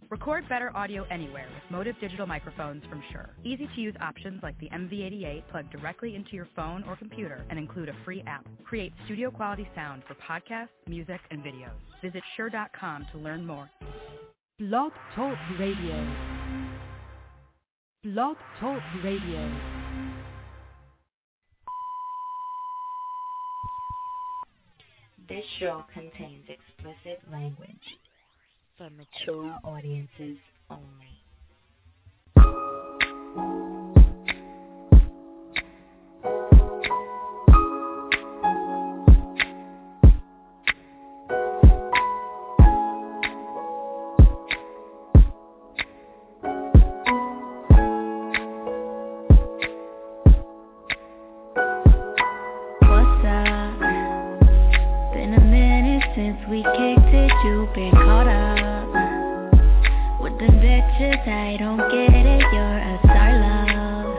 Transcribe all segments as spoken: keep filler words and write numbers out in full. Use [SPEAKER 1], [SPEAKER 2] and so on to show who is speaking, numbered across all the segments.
[SPEAKER 1] Record better audio anywhere with Motive digital microphones from Shure. Easy-to-use options like the M V eighty-eight plug directly into your phone or computer and include a free app. Create studio-quality sound for podcasts, music, and videos. Visit Shure dot com to learn more.
[SPEAKER 2] Blog Talk Radio. Blog Talk Radio.
[SPEAKER 3] This show contains explicit language for mature audiences only.
[SPEAKER 4] What's up? Been a minute since we kicked it, you've been caught up with them bitches, I don't get it, you're a star love.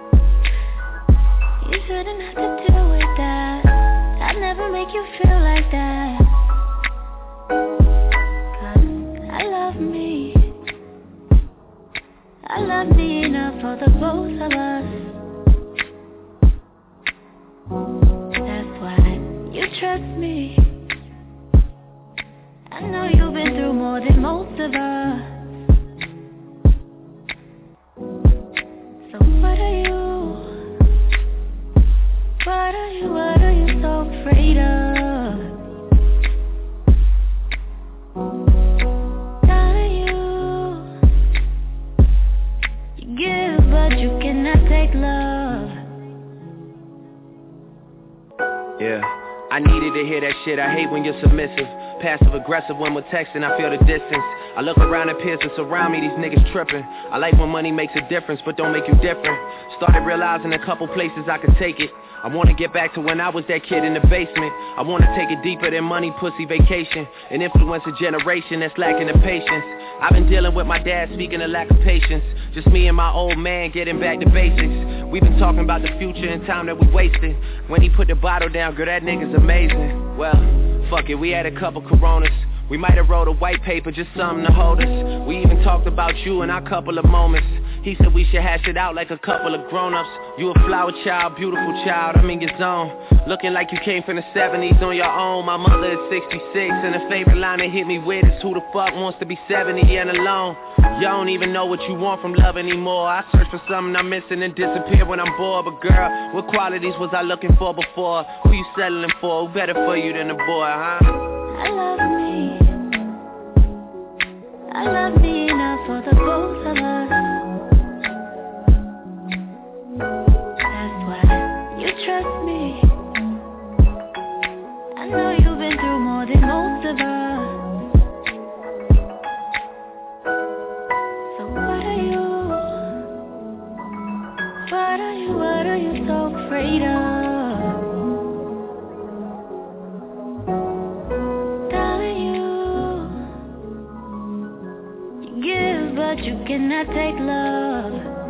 [SPEAKER 4] You shouldn't have to deal with that, I'd never make you feel like that. Cause I love me, I love me enough for the both of us. That's why you trust me, I know you've been through more than most of us. So what are you, what are you, what are you so afraid of? Darling, you, you give but you cannot take love.
[SPEAKER 5] Yeah, I needed to hear that shit. I hate when you're submissive. Passive aggressive when we're texting, I feel the distance. I look around and peers that surround me, these niggas tripping. I like when money makes a difference, but don't make you different. Started realizing a couple places I could take it. I wanna get back to when I was that kid in the basement. I wanna take it deeper than money, pussy, vacation, and influence a generation that's lacking the patience. I've been dealing with my dad speaking of lack of patience. Just me and my old man getting back to basics. We've been talking about the future and time that we wasted. When he put the bottle down, girl, that nigga's amazing. Well, fuck it, we had a couple Coronas. We might have wrote a white paper, just something to hold us. We even talked about you in our couple of moments. He said we should hash it out like a couple of grown-ups. You a flower child, beautiful child, I'm in your zone. Looking like you came from the seventies on your own. My mother is sixty-six, and the favorite line that hit me with is who the fuck wants to be seventy and alone? You don't even know what you want from love anymore. I search for something I'm missing and disappear when I'm bored. But girl, what qualities was I looking for before? Who you settling for? Who better for you than a boy, huh?
[SPEAKER 4] I love me, I love me enough for the both of us. That's why you trust me, I know you've been through more than most of us. So what are you, what are you, what are you so afraid of? But you cannot take love.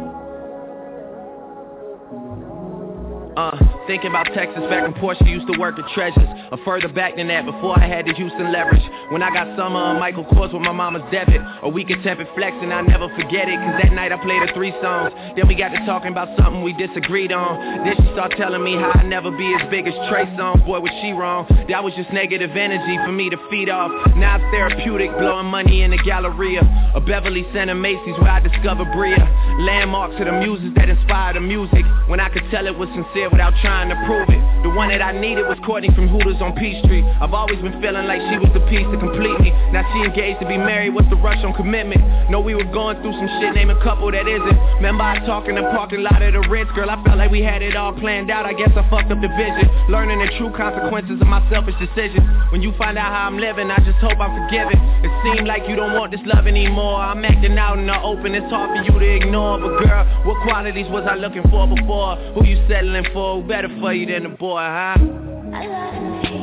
[SPEAKER 5] Uh, thinking about Texas, back when Portia used to work the treasures. Or further back than that, before I had the Houston leverage. When I got summer on Michael Kors with my mama's debit. Or we could temp it flexing, I'll never forget it. Cause that night I played her three songs. Then we got to talking about something we disagreed on. Then she started telling me how I'd never be as big as Trey Songz. Boy, was she wrong. That was just negative energy for me to feed off. Now it's therapeutic, blowing money in the Galleria. Or Beverly Center Macy's where I discovered Bria. Landmarks of the muses that inspire the music. When I could tell it was sincere without trying to prove it. The one that I needed was Courtney from Hooters on Peachtree. I've always been feeling like she was the piece to complete me. Now she engaged to be married, what's the rush on commitment? Know we were going through some shit, name a couple that isn't. Remember I talked in the parking lot of the Ritz, girl, I felt like we had it all planned out. I guess I fucked up the vision, learning the true consequences of my selfish decisions. When you find out how I'm living, I just hope I'm forgiven. It seemed like you don't want this love anymore. I'm acting out in the open, it's hard for you to ignore. But girl, what qualities was I looking for before? Who you settling for? Who better for you than the boy, huh?
[SPEAKER 4] I love me,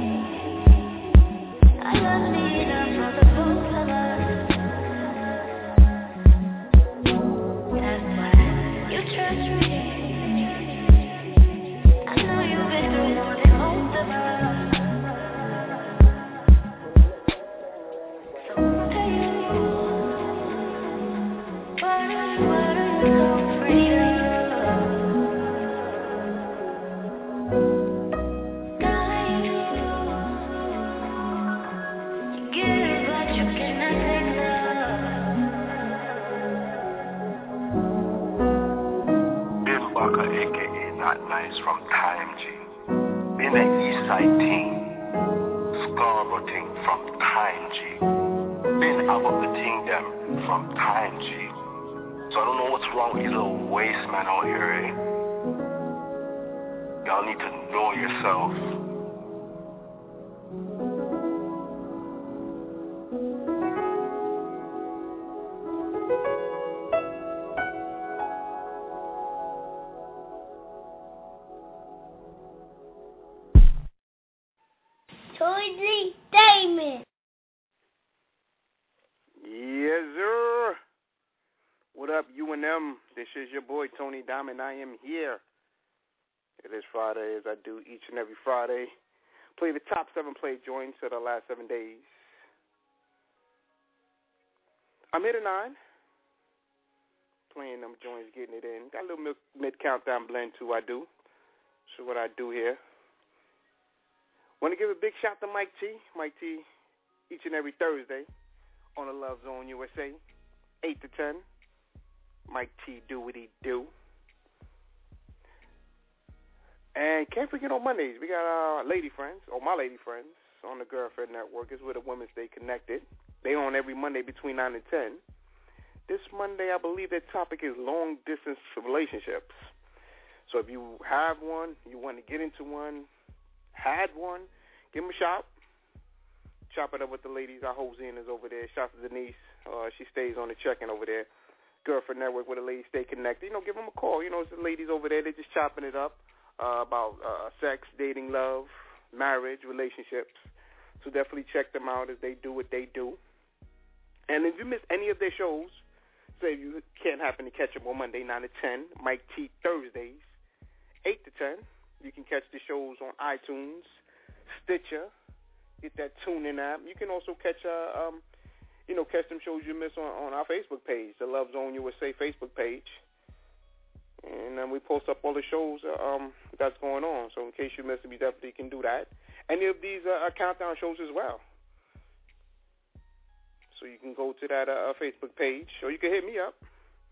[SPEAKER 4] I love me enough for the both of us. That's why you trust me. I know you've been through more than most of us. So what are you,
[SPEAKER 6] Parker, aka Not Nice from Time G. Been an Eastside team, Scarborough team from Time G. Been about the team them from Time G. So I don't know what's wrong with these little waste men out here, eh? Y'all need to know yourself.
[SPEAKER 7] Tony Damon.
[SPEAKER 8] Yes, sir. What up, U N M? This is your boy, Tony Diamond. I am here. It is Friday, as I do each and every Friday. Play the top seven play joints of the last seven days. I'm here tonight. Playing them joints, getting it in. Got a little mid-countdown blend, too, I do. So what I do here. Want to give a big shout to Mike T. Mike T, each and every Thursday on the Love Zone U S A, eight to ten. Mike T, do what he do. And can't forget on Mondays, we got our lady friends, or my lady friends, on the Girlfriend Network. It's where the women stay connected. They on every Monday between nine and ten. This Monday, I believe their topic is long-distance relationships. So if you have one, you want to get into one, had one, give them a shout. Chop it up with the ladies. Our Hosine is over there. Shout to Denise. Uh, she stays on the check-in over there. Girlfriend Network, where the ladies stay connected. You know, give them a call. You know, it's the ladies over there. They're just chopping it up uh, about uh, sex, dating, love, marriage, relationships. So definitely check them out as they do what they do. And if you miss any of their shows, say you can't happen to catch them on Monday, nine to ten, Mike T Thursdays, eight to ten. You can catch the shows on iTunes, Stitcher, get that TuneIn app. You can also catch, uh, um, you know, catch them shows you miss on, on our Facebook page, the Love Zone U S A Facebook page. And um, we post up all the shows uh, um, that's going on. So in case you missed them, you definitely can do that. Any of these uh, countdown shows as well. So you can go to that uh, Facebook page, or you can hit me up.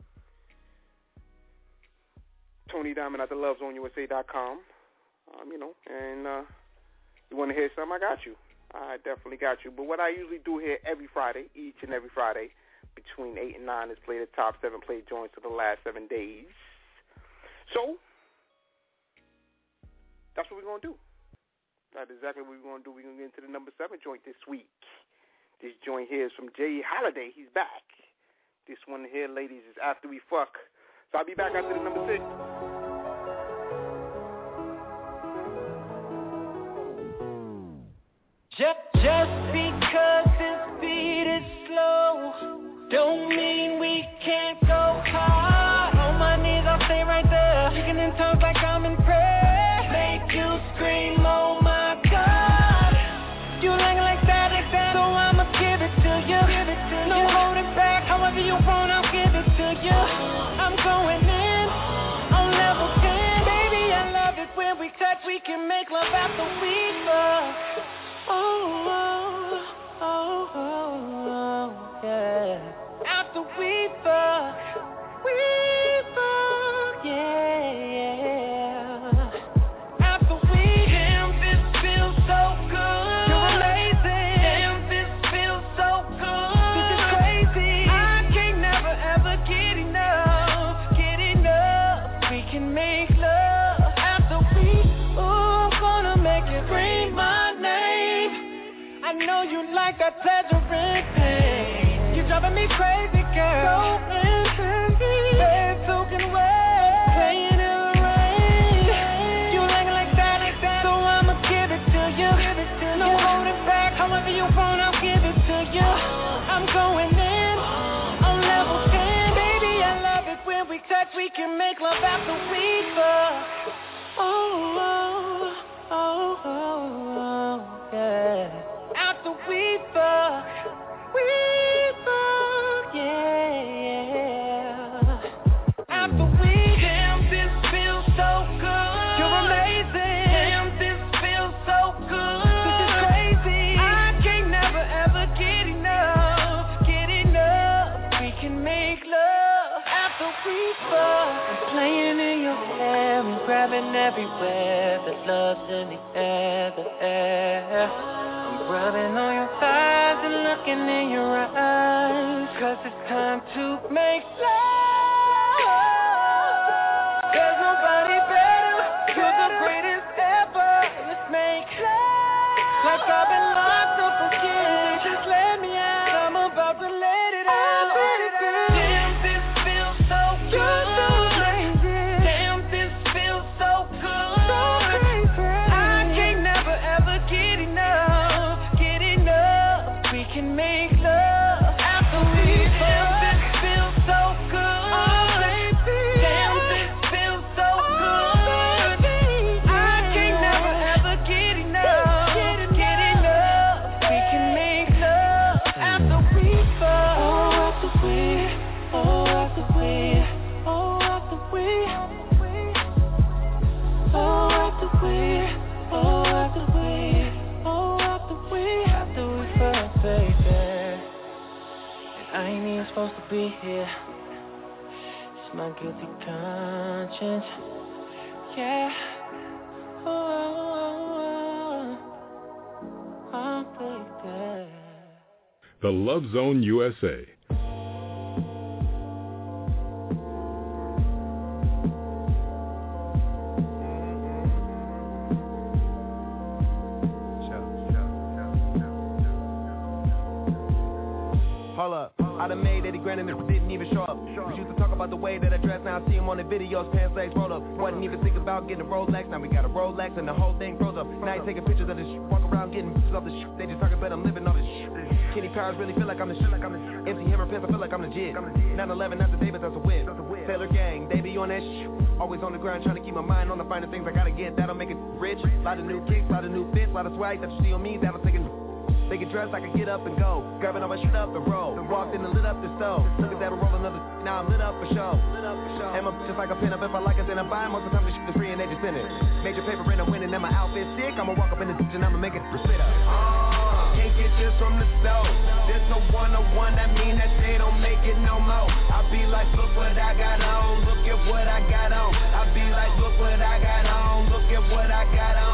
[SPEAKER 8] Tony Diamond at the love zone U S A dot com. Um, you know, and uh, you want to hear something, I got you. I definitely got you. But what I usually do here every Friday, each and every Friday, between eight and nine, is play the top seven play joints of the last seven days. So, that's what we're going to do. That's exactly what we're going to do. We're going to get into the number seven joint this week. This joint here is from Jay Holiday. He's back. This one here, ladies, is After We Fuck. So I'll be back after the number six.
[SPEAKER 9] Just, just because this beat is slow, don't mean we can't go hard. On my knees, I'll stay right there, speaking in tongues like I'm in prayer. Make you scream, oh my God. You like like that, like that, so I'ma give it to you. Give it to no you. Holding back, however you want, I'll give it to you. I'm going in on level ten, baby. I love it when we touch. We can make love after we fuck. Oh, oh, oh, oh, yeah. After we fuck, we fuck, yeah. After we, damn, this feels so good. You're amazing. Damn, this feels so good. This is crazy. I can never ever get enough, get enough. We can make love after we, ooh, I'm gonna make it scream my name. I know you like that pleasuring pain. You're driving me crazy, girl. So intense, bed soaking wet, playing in the rain. You like it like that, like that, so I'ma give it to you. Give it to no you. Holding back, however you want, I'll give it to you. I'm going in on level ten, baby. I love it when we touch. We can make love after we fuck. Oh, oh, oh, oh, oh, yeah. After we fuck, we everywhere. The love's in the air, the air. I'm rubbing on your thighs and looking in your eyes, 'cause it's time to make love. There's nobody better, you're the greatest ever. Let's make love like I've been locked up again. Just let me out, I'm about to let it out. Damn, this feels so good. Damn, this feels so good. I can't never ever get enough, get enough. We can make love after we fuck. This feels so good. Damn, this feels so good. I can't never ever get enough, get enough. We can make love after we fuck. Oh, after we, oh, after we, oh, after we, oh, after we, oh, after we, oh, after we, after we fuck, baby. And I ain't even supposed to be here. It's my guilty conscience. Yeah. Oh, oh, oh, oh, baby.
[SPEAKER 10] The Love Zone U S A.
[SPEAKER 5] Hold up, I done made eighty grand and it didn't even show up. We used to talk about the way that I dress, now I see him on the videos, pants legs rolled up. Wasn't even thinking about getting a Rolex, now we got a Rolex and the whole thing froze up. Now you taking pictures of this shit, walk around getting pictures of this shit. They just talking about I'm living all this shit. Kenny Powers really feel like I'm the shit, like I'm the shit. Empty hammer pants, I feel like I'm the jit. nine eleven after Davis, that's a win. Sailor gang, they be on that shit. Always on the ground trying to keep my mind on the finer things I gotta get. That'll make it rich. Lot of new kicks, lot of new fits, lot of swag that you see on me, that'll take it. They get dressed, I can get up and go. Grabbing all my shit up and roll. Walked in and lit up the stove. Look at that, I'm rolling another. Now I'm lit up for show. And my just like a pin up. If I like it, then I'm buying. Most of the time the shit is free and they just send it. Major paper and I'm winning and my outfit sick. I'ma walk up in the ditch and I'ma make it for sit up. Uh, can't get this from the stove. There's no one-on-one, that mean that they don't make it no more. I be like, look what I got on. Look at what I got on. I be like, look what I got on. Look at what I got on.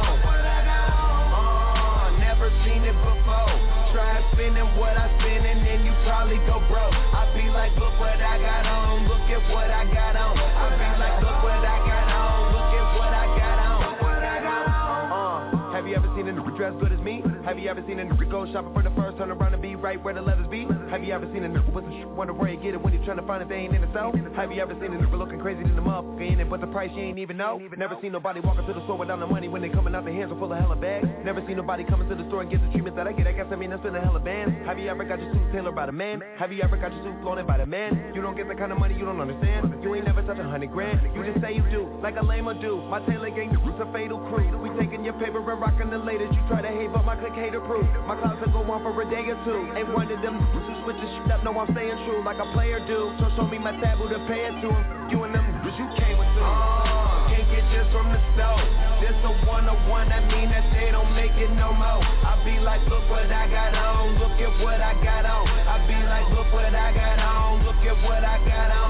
[SPEAKER 5] Never seen it before. Try spinning what I spin and then you probably go broke. I be like, look what I got on. Look at what I got on. I be like, look what I got on. Look at what I got on. Uh, have you ever seen a nigga dress good as me? Have you ever seen a nigga go shopping for the first, turn around and be right where the letters be? Have you ever seen a nigga with a sh- wonder where you get it when you're trying to find it, they ain't in the cell? Have you ever seen a nigga looking crazy than the motherfucker in it, but the price you ain't even know? Never seen nobody walking to the store without no money when they coming out their hands are full of hella bags. Never seen nobody coming to the store and get the treatment that I get. I guess I mean I'm spending hella bands. Have you ever got your suit tailored by the man? Have you ever got your suit flown in by the man? You don't get the kind of money you don't understand. You ain't never touch a hundred grand. You just say you do, like a lame do. My tailor gang is a fatal crew. We taking your paper and rocking the latest. You try to hate, but my click hater proof. My clouds will go on for a day or two. Ain't one of them who switch the shit up. No, I'm staying true like a player do. So show me my taboo to pay it to him. You and them cause you came with two. Uh, can't get this from the stove. This a one-on-one, that mean that they don't make it no more. I be like, look what I got on. Look at what I got on. I be like, look what I got on. Look at what I got on.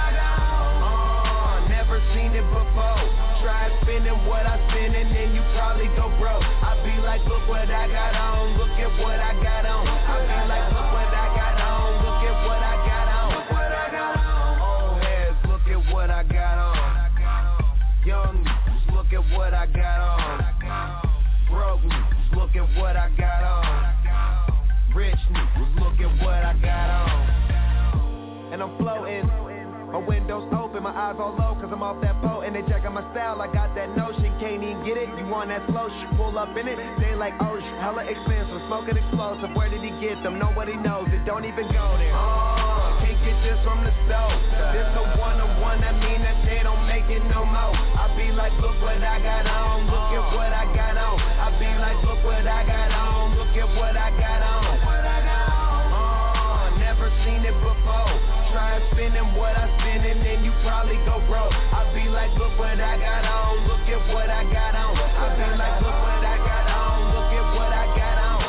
[SPEAKER 5] Uh, never seen it before. Try spinning what I spin and then you probably go broke. I be like, look what I got on. Look at what I got on. I be like, look what I got on. Look at what I got on. Old heads, look at what I got on. Young niggas, look at what I got on. Broke niggas, look at what I got on. Rich niggas, look at what I got on. And I'm floating. My windows open, my eyes all low, cause I'm off that boat. And they checking my style, I got that notion. Can't even get it, you want that slow shit, pull up in it. They like, oh, shit, hella expensive, smoking explosive. Where did he get them? Nobody knows it, don't even go there. Oh, can't get this from the stove. This a one-on-one, that mean that they don't make it no more. I be like, look what I got on. Look at what I got on. I be like, look what I got on. Look at what I got on. Oh, never seen it before. Try spinning what I spin and then you probably go broke. I be like, look what I got on. Look at what I got on. I be like, look what I got on. Look at what I got on.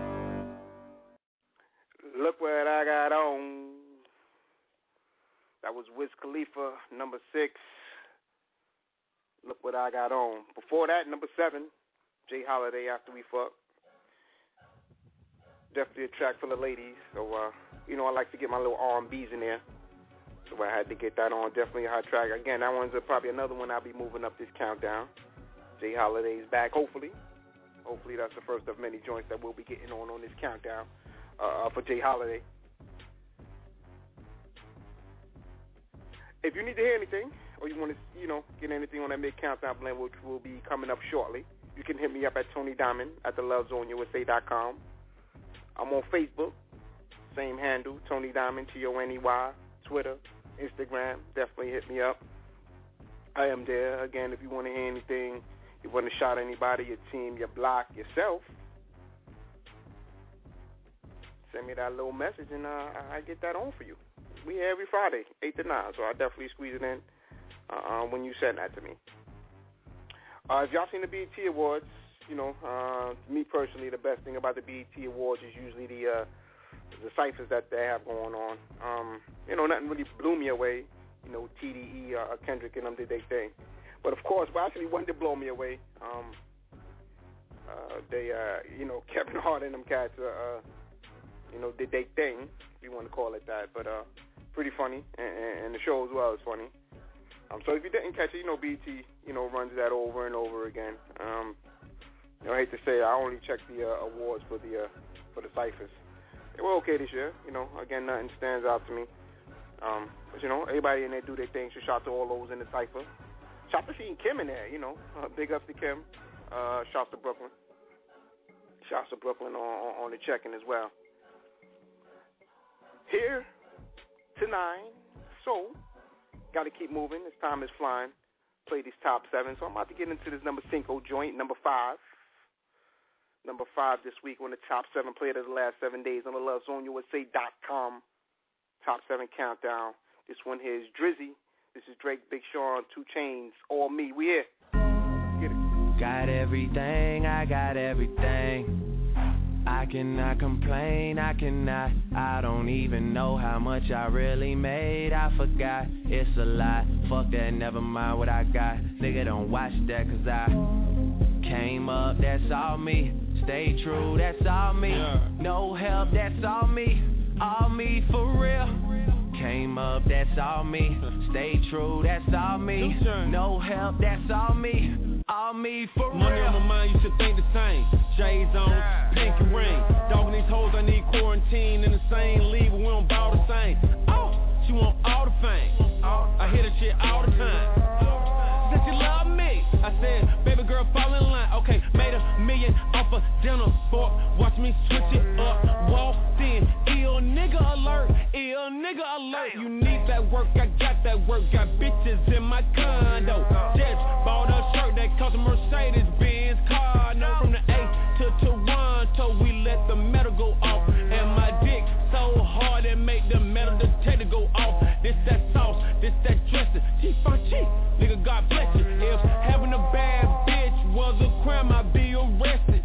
[SPEAKER 5] Look what I got on. That
[SPEAKER 8] was Wiz Khalifa, number six. Look what I got on. Before that, number seven, Jay Holiday, After We Fuck. Definitely a track for the ladies. So, uh, you know, I like to get my little R and B's in there. So I had to get that on. Definitely a hot track. Again, that one's a, probably another one I'll be moving up this countdown. Jay Holiday's back, hopefully. Hopefully that's the first of many joints that we'll be getting on on this countdown uh, for Jay Holiday. If you need to hear anything, or you want to, you know, get anything on that mid-countdown blend, which will be coming up shortly, you can hit me up at Tony Diamond at the love zone U S A dot com. I'm on Facebook, same handle, Tony Diamond, T O N E Y, Twitter, Instagram, definitely hit me up. I am there. Again, if you want to hear anything, you want to shout anybody, your team, your block, yourself, send me that little message and uh, I get that on for you. We here every Friday, eight to nine, so I'll definitely squeeze it in uh, when you send that to me. Uh, if y'all seen the B E T Awards, you know, uh, me personally, the best thing about the B E T Awards is usually the uh, the ciphers that they have going on. Um, you know, nothing really blew me away. You know, T D E, uh, Kendrick and them did their thing. But, of course, but actually one did blow me away. Um, uh, they, uh, you know, Kevin Hart and them cats, uh, uh, you know, did their thing, if you want to call it that. But uh, pretty funny, and, and the show as well is funny. Um, so if you didn't catch it, you know, B E T, you know, runs that over and over again. Um, you know, I hate to say it, I only check the uh, awards for the uh, for the ciphers. They were okay this year. You know, again, nothing stands out to me. Um, but, you know, everybody in there do their thing. So shout to all those in the cipher. Shout to seeing Kim in there, you know. Uh, big ups to Kim. Uh, shouts to Brooklyn. Shouts to Brooklyn on, on, on the check-in as well. Here to nine. So, got to keep moving. This time is flying. Play these top seven. So I'm about to get into this number cinco joint, number five. Number five this week on the top seven played of the last seven days on the love zone U S A dot com. Top seven countdown. This one here is Drizzy. This is Drake, Big Sean, Two Chainz, All Me. We here. Get it.
[SPEAKER 5] Got everything, I got everything. I cannot complain, I cannot. I don't even know how much I really made. I forgot, it's a lie. Fuck that, never mind what I got. Nigga, don't watch that, cause I came up, that's all me. Stay true, that's all me. Yeah. No help, that's all me. All me for real. Came up, that's all me. Stay true, that's all me. No help, that's all me. All me for real.
[SPEAKER 11] Money on my mind, you should think the same. J's on, pink and ring. Dogging these hoes, I need quarantine in the same league, but we don't ball the same. Oh, she want all the fame. I hear that shit all the time. She said she love me. I said, baby girl, fall in line. Okay, made a million off a dinner fork. Watch me switch it up. Walked in, ill nigga alert. Ill nigga alert. You need that work, I got that work. Got bitches in my condo. Just bought a shirt that cost a Mercedes Benz car. No, from the A to Toronto, we let the metal go off. And my dick so hard it make the metal detector go off. This that sauce, this that dressing. Cheap on cheap, nigga, God bless you. If having a bad bitch was a crime, I'd be arrested.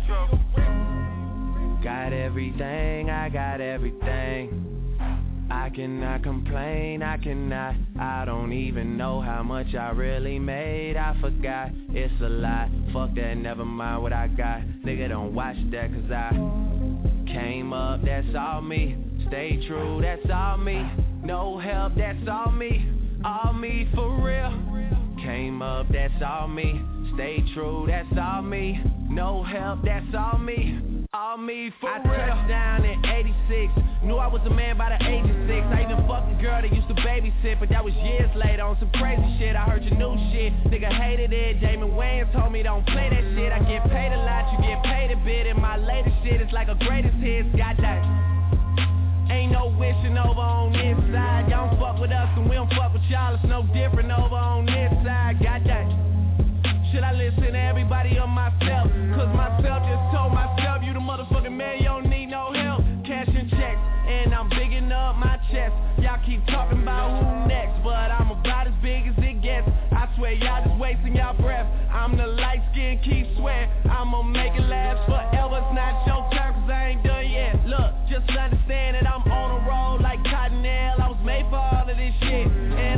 [SPEAKER 5] Got everything, I got everything. I cannot complain, I cannot. I don't even know how much I really made. I forgot, it's a lie. Fuck that, never mind what I got. Nigga, don't watch that, cause I came up, that's all me. Stay true, that's all me. No help, that's all me. All me for real. Came up, that's all me. Stay true, that's all me. No help, that's all me. All me for I real. I touched down in eighty-six. Knew I was a man by the age of six. I even fucked a girl that used to babysit, but that was years later on some crazy shit. I heard your new shit. Nigga hated it. Jamin Wayans told me don't play that shit. I get paid a lot, you get paid a bit. And my latest shit is like a greatest hits. Goddamn. Ain't no wishing over on this side. Y'all don't fuck with us and we don't fuck with y'all. It's no different over on this side. Goddamn. Should I listen to everybody or myself? Cause myself just told myself, you the motherfucking man, you don't need no help. Cash and checks, and I'm bigging up my chest. Y'all keep talking about who next, but I'm about as big as it gets. I swear y'all just wasting y'all breath. I'm the light skin, keep swearing. I'ma make it last forever. It's not your turn, cause I ain't done yet. Look, just understand that I'm on a roll like Cottonelle. I was made for all of this shit. And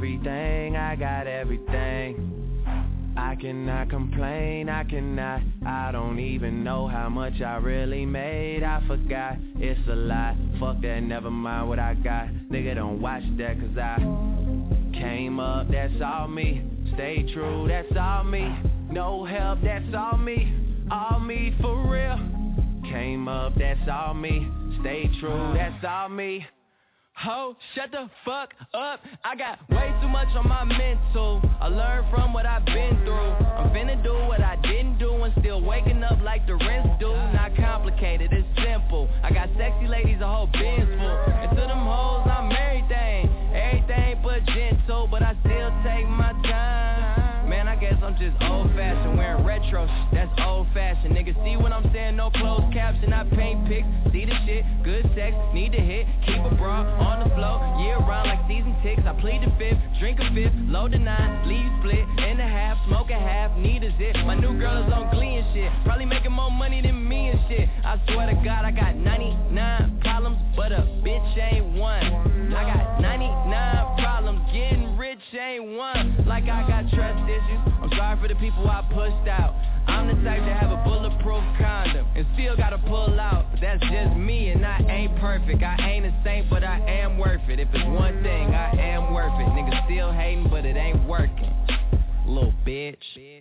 [SPEAKER 5] everything, I got everything. I cannot complain, I cannot. I don't even know how much I really made. I forgot, it's a lie. Fuck that, never mind what I got. Nigga, don't watch that, cause I came up, that's all me. Stay true, that's all me. No help, that's all me. All me for real. Came up, that's all me. Stay true, that's all me. Ho, shut the fuck up. I got way too much on my mental. I learned from what I've been through. I'm finna do what I didn't do and still waking up like the rest do. Not complicated, it's simple. I got sexy ladies, a whole Benz full. And to them hoes, I'm everything. Everything but gentle, but I still take my time. Man, I guess I'm just old-fashioned, wearing retro, that's old-fashioned. Niggas see what I'm saying, no closed caption, I paint pics, see the shit, good sex, need to hit, keep a bra on the floor, year round like season ticks. I plead the fifth, drink a fifth, load the nine, leave split, in the half, smoke a half, need a zip. My new girl is on Glee and shit, probably making more money than me and shit. I swear to God, I got ninety-nine problems, but a bitch ain't one. I got ninety-nine problems, getting rich ain't one. Like I got trust issues, I'm sorry for the people I pushed out. I'm the type to have a bulletproof condom and still gotta pull out. But that's just me and I ain't perfect. I ain't a saint, but I am worth it. If it's one thing, I am worth it. Niggas still hating, but it ain't working. Little bitch.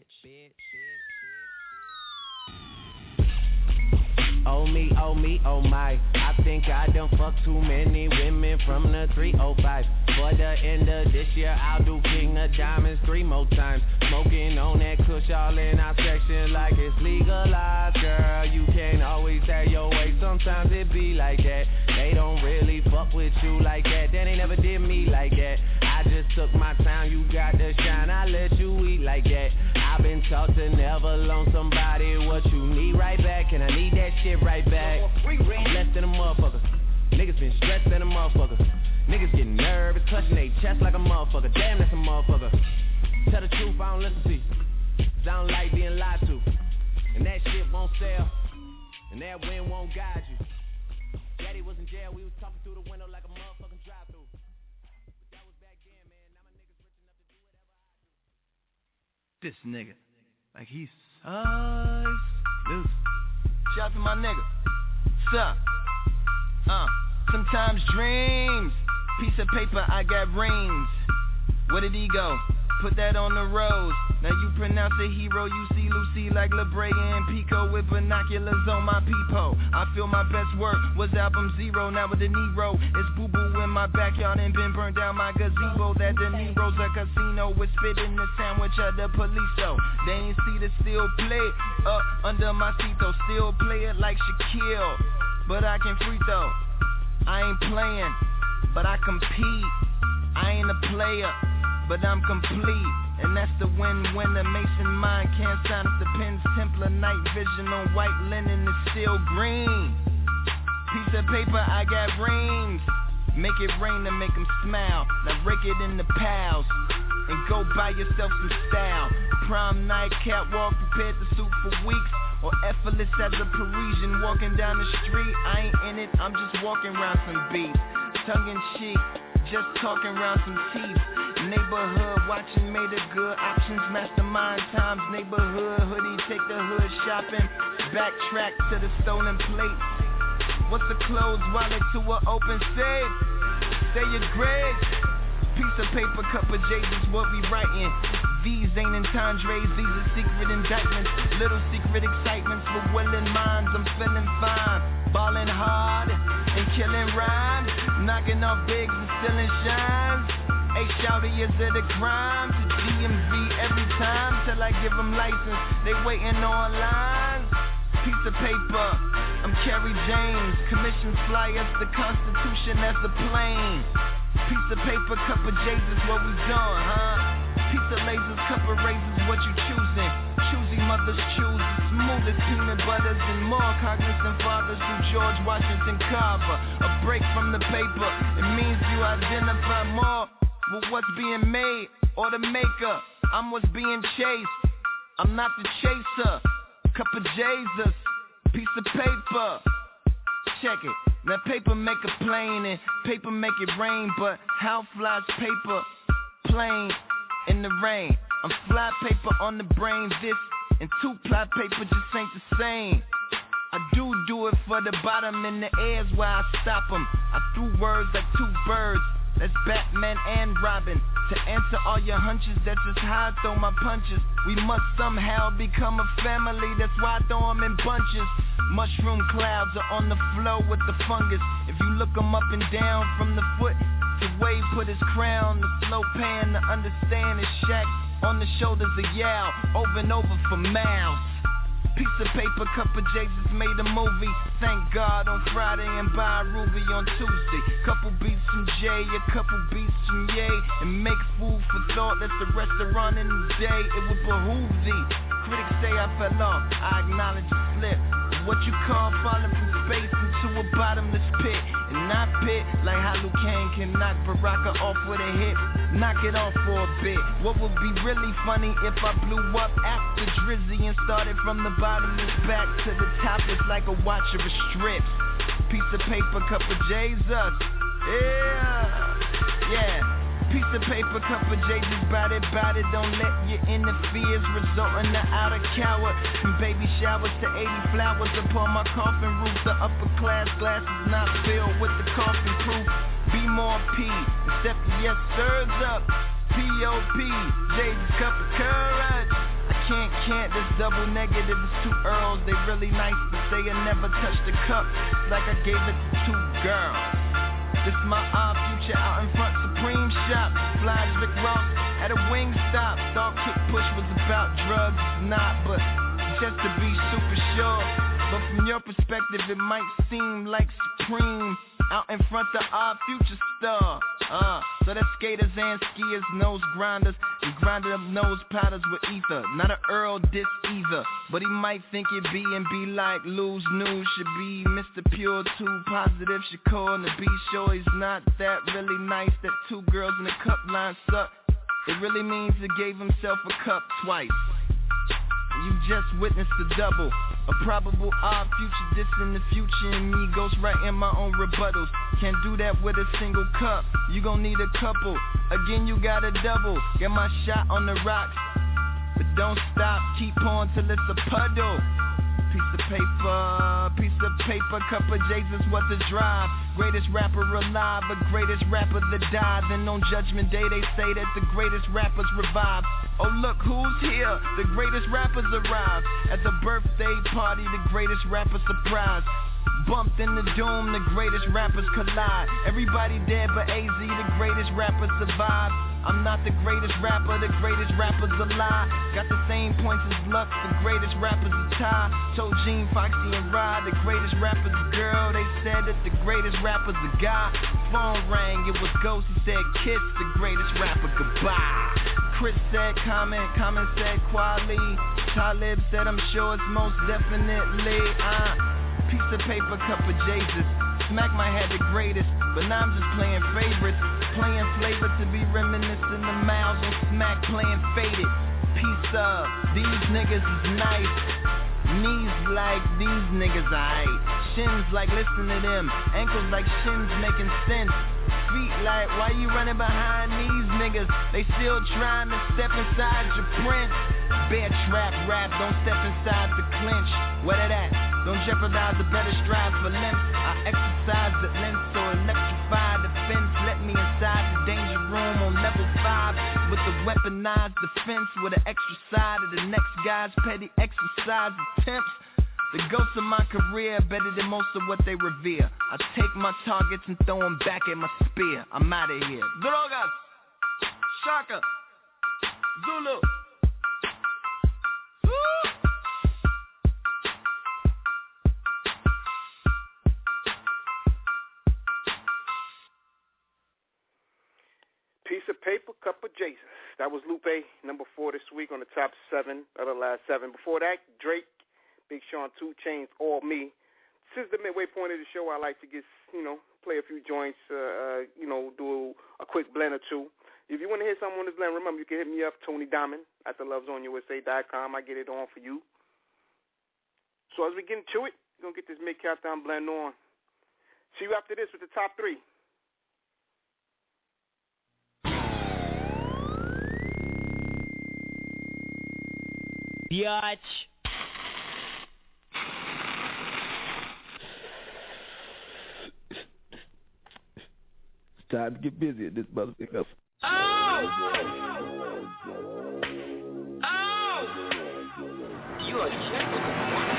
[SPEAKER 5] Oh me, oh me, oh my. I think I done fucked too many women from the three oh five. For the end of this year, I'll do King of Diamonds three more times. Smoking on that kush all in our section like it's legalized. Girl, you can't always have your way. Sometimes it be like that. They don't really fuck with you like that. That ain't never did me like that. I just took my time, you got to shine. I let you eat like that. I've been taught to never loan somebody what you need right back. And I need that shit right back. Less than a motherfucker. Niggas been stressed than a motherfucker. Niggas get nervous, clutching their chest like a motherfucker. Damn, that's a motherfucker. Tell the truth, I don't listen to you. Cause I don't like being lied to. And that shit won't sell. And that wind won't guide you. Daddy was in jail, we was talking through the window like a motherfucking drive-through. But that was back then, man. Now my niggas rich enough to do whatever I do.
[SPEAKER 12] This nigga, like he's so loose. Shout out to my nigga. Sup? Uh, sometimes dreams. Piece of paper, I got rings. Where did he go? Put that on the rose. Now you pronounce a hero, you see Lucy like La Brea and Pico with binoculars on my peephole. I feel my best work was album zero, now with the Nero. It's boo-boo in my backyard and been burned down my gazebo. That De Niro's a casino with spit in the sandwich of the police though. They ain't see the steel plate up under my seat though. Still play it like Shaquille, but I can free throw. I ain't playing, but I compete. I ain't a player, but I'm complete. And that's the win-win. The Mason mind can't sign up the pen. Simpler night vision on white linen is still green. Piece of paper, I got rings. Make it rain to make them smile. Now break it into pals and go buy yourself some style. Prom night, catwalk, prepared to suit for weeks. Or effortless as a Parisian walking down the street. I ain't in it, I'm just walking around some beats. Tongue in cheek, just talking around some teeth. Neighborhood watching made a good options. Mastermind times, neighborhood hoodie, take the hood shopping. Backtrack to the stolen plate. What's the closed wallet to an open safe? Say your grades. Piece of paper, cup of J's is what we writing. These ain't entendres, these are secret indictments. Little secret excitements for willing minds. I'm feeling fine, balling hard and killing rhymes. Knocking off bigs and stealing shines. Hey, shouty, is it a crime to D M V every time till I give them license? They waiting on lines. Piece of paper, I'm Kerry James. Commission flyers, the Constitution as the plane. Piece of paper, cup of J's is what we doing, huh? Piece of lasers, cup of razors, what you choosing? Choosy mothers choose the smoothest peanut butters and more cognizant fathers do George Washington Carver. A break from the paper, it means you identify more with what's being made or the maker. I'm what's being chased. I'm not the chaser. Cup of Jesus, piece of paper. Check it. Now paper make a plane and paper make it rain, but how flies paper? plane in the rain. I'm fly paper on the brain. This and two ply paper just ain't the same. I do do it for the bottom in the air's where I stop 'em. I threw words like two birds. That's Batman and Robin. To answer all your hunches, that's just how I throw my punches. We must somehow become a family, that's why I throw 'em in bunches. Mushroom clouds are on the flow with the fungus. If you look 'em up and down from the foot to Wade put his crown, the slow pan to understand his shack on the shoulders of Yao, over and over for miles. Piece of paper, cup of Jesus made a movie. Thank God on Friday and buy Ruby on Tuesday. Couple beats from Jay, a couple beats from Ye, and make food for thought. That's the restaurant in the day. It would behoove thee. Critics say I fell off. I acknowledge a slip. What you call falling from space into a bottomless pit, and not pit like how Liu Kang can knock Baraka off with a hit. Knock it off for a bit. What would be really funny if I blew up after Drizzy and started from the bottomless back to the top? It's like a watch of a strips. Piece of paper, cup of J's us. Yeah, yeah. Piece of paper, cup of J's, bout it, bout it. Don't let your inner fears result in the outer coward. From baby showers to eighty flowers upon my coffin roof. The upper class glass is not filled with the coffin proof. Be more P, and step the yes sirs up. P O P, J's cup of courage. I can't, can't, this double negative is two Earls. They really nice, but say I never touched the cup. Like I gave it to two girls. This my odd future out in front, Supreme Shop. Flies Rick Ross at a wing stop. Thought Kick Push was about drugs, it's not, but just to be super sure. But from your perspective, it might seem like Supreme out in front of our future star. Uh, so that skaters and skiers, nose grinders, and grinded up nose powders with ether. Not an Earl diss either, but he might think it be and be like lose news should be Mister Pure, too positive, Shakur, and the be sure he's not that really nice. That two girls in the cup line suck. It really means he gave himself a cup twice. You just witnessed the double. A probable odd future diss in the future, and me ghost writing my own rebuttals. Can't do that with a single cup. You gon' need a couple. Again, you got a double. Get my shot on the rocks, but don't stop. Keep pouring till it's a puddle. Piece of paper, piece of paper, cup of Jesus, what the drive. Greatest rapper alive, the greatest rapper that died. Then on Judgment Day they say that the greatest rappers revive. Oh look who's here, the greatest rappers arrive. At the birthday party, the greatest rapper surprise. Bumped in the doom, the greatest rappers collide. Everybody dead but A Z, the greatest rapper survive. I'm not the greatest rapper, the greatest rapper's a lie. Got the same points as Lux, the greatest rapper's a tie. Told Gene, Foxy, and Rod, the greatest rapper's a girl. They said that the greatest rapper's a guy. Phone rang, it was Ghost, he said kiss the greatest rapper goodbye. Chris said comment, comment said quality. Talib said I'm sure it's most definitely uh, piece of paper, cup of Jesus. Smack my head the greatest, but now I'm just playing favorites. Playing flavor to be reminiscing the miles on smack, playing faded. Piece of, these niggas is nice. Knees like these niggas, aight. Shins like listen to them. Ankles like shins making sense. Feet like, why you running behind these niggas? They still trying to step inside your print. Bear trap rap, don't step inside the clinch. What it at? Don't jeopardize the better strive for length. I exercise the length, so electrify the fence. Let me inside the danger room on level five with the weaponized defense, with an extra side of the next guy's petty exercise attempts. The ghosts of my career better than most of what they revere. I take my targets and throw them back at my spear. I'm out of here. Drogas, Shaka, Zulu.
[SPEAKER 8] Piece of paper, cup of Jesus. That was Lupe, number four this week on the top seven of the last seven. Before that, Drake, Big Sean, two Chainz, All Me. This is the midway point of the show. I like to get, you know, play a few joints, uh, uh, you know, do a quick blend or two. If you want to hear something on this blend, remember, you can hit me up, Tony Diamond, at the love zone U S A dot com. I get it on for you. So as we get into it, we're going to get this mid-countdown blend on. See you after this with the top three.
[SPEAKER 13] biatch.
[SPEAKER 14] It's time to get busy at this motherfucker.
[SPEAKER 9] Oh! Oh! You are checking.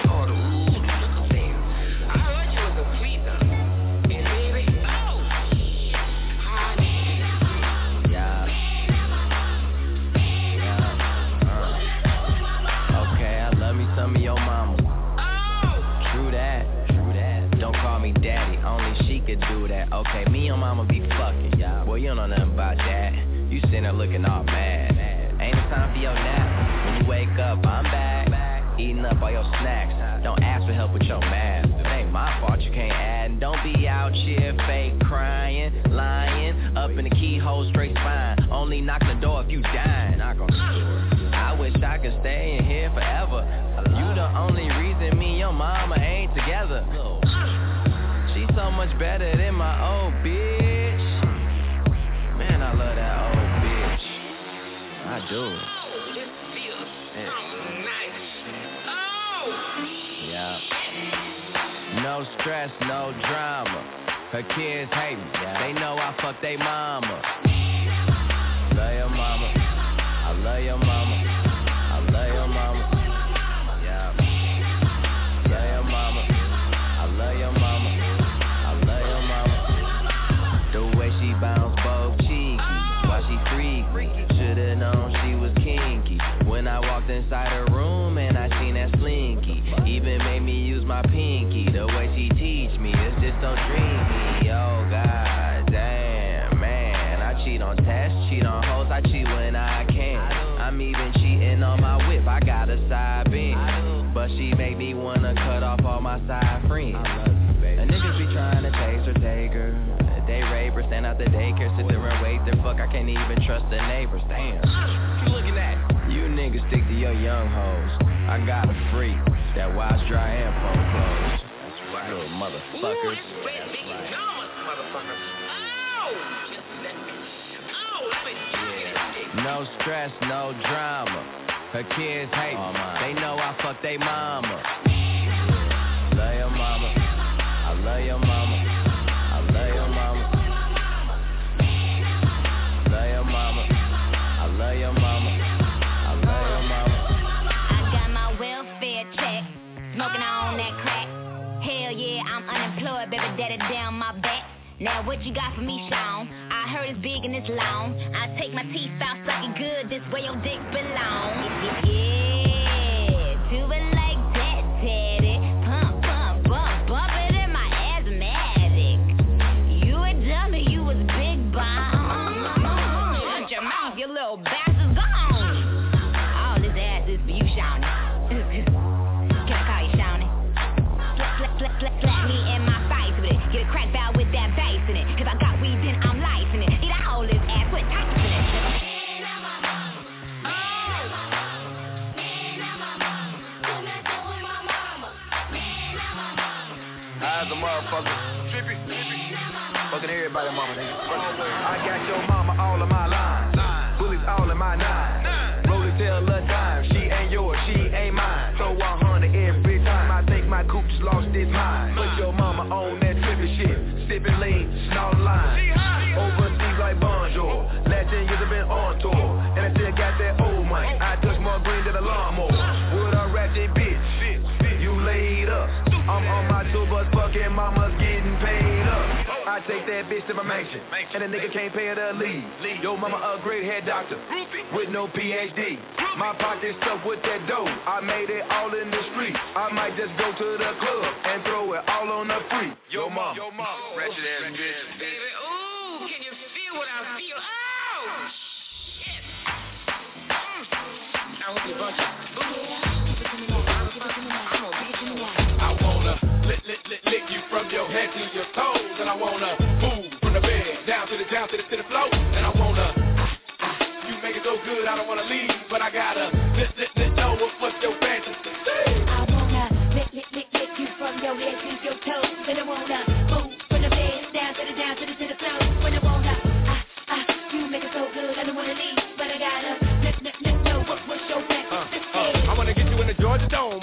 [SPEAKER 5] Some of your mama. Oh. True that, true that. Don't call me daddy, only she could do that. Okay, me and mama be fucking, y'all. Boy, you don't know nothing about that. You sitting there looking all mad. Ain't it time for your nap? When you wake up, I'm back, eating up all your snacks. Don't ask for help with your math. It ain't my fault you can't add. And don't be out here fake crying, lying, up in the keyhole straight spine. Only knocking the door if you dying. Not gonna score. I wish I could stay in here forever. You the only reason me and your mama ain't together. She's so much better than my old bitch. Man, I love that old bitch. I do. Yeah. Yeah. No stress, no drama. Her kids hate me. They know I fuck they mama. Love your mama. I love your mama. I love your mama. Bounce both cheeky, while she freaky. Should've known she was kinky. When I walked inside her room and I seen that slinky, even made me use my pinky. The way she teach me, it's just don't dream me. Oh god damn, man. I cheat on tests, cheat on hoes, I cheat when I can. I'm even cheating on my whip, I got a side bend, but she make me wanna cut off all my side friends. And niggas be trying to taste her, take her. They rape her, stand out the daycare, sit there and wait there. Fuck, I can't even trust the neighbors. Damn. You looking at? You niggas stick to your young hoes. I got a freak that wash, dry, and fold clothes. That's right. Little motherfuckers.
[SPEAKER 9] Ooh, that's right. Motherfuckers. Oh! Oh, let me
[SPEAKER 5] yeah. No stress, no drama. Her kids hate me. Oh, they know I fuck they mama. Love your mama. I love your mama. Love your mama. Love your mama. I love your mama. I love your mama.
[SPEAKER 15] I got my welfare check, smoking on that crack. Hell yeah, I'm unemployed, baby daddy down my back. Now what you got for me, Sean? I heard it's big and it's long. I take my teeth out, suck it good, this way your dick belong. Yeah, do it like that, daddy. Pump, pump, bump, bump it in my asthmatic. You a dummy, you was big bomb. Shut your mouth, you little bastard gone. All this ass is for you, Shawnee. Can I call you Shawnee? Slap, slap, slap, slap me in my face with it. Get a crack valve with that bass in it. If I got weed, then I'm licensing it. Eat all this ass with tops in it.
[SPEAKER 12] How's the motherfucker? Trippy, trippy. Fucking everybody, mama, nigga. I got your mama all in my line. Bullets all in my nine. Roll it till a time. She ain't yours, she ain't mine. Throw one hundred every time. I think my coupe just lost its mind. Put your mama on that trippy shit. Sipping lean, snort line. Overseas like bonjour. Last ten years I've been on tour. And I still got that old money. I touch more green than a lawnmower. Wood on ratchet bitch. You laid up. I'm on my tour bus, fucking mama's getting paid up. I take that bitch to my mansion, and a nigga can't pay her to leave. Yo, mama a great head doctor, with no P H D. My pocket's stuffed with that dough, I made it all in the street. I might just go to the club, and throw it all on the free. Yo, mama, yo, mama, ratchet ass bitch.
[SPEAKER 9] Baby, ooh, can you feel what I feel? Oh, shit. I hope you bunch of
[SPEAKER 11] I wanna lick, lick, lick, lick you from your head to your toes, and I wanna move from the bed down to the down to the to the floor, and I wanna you make it so good I don't wanna leave, but I gotta let let let know what what's your fantasy.
[SPEAKER 15] I wanna lick, lick, lick, lick you from your head to your toes, and I wanna move from the bed down to the down to the to the floor, and I wanna ah ah you make it so good I don't wanna leave, but I gotta let let let know what what's your fantasy.
[SPEAKER 11] Uh, uh, I wanna get you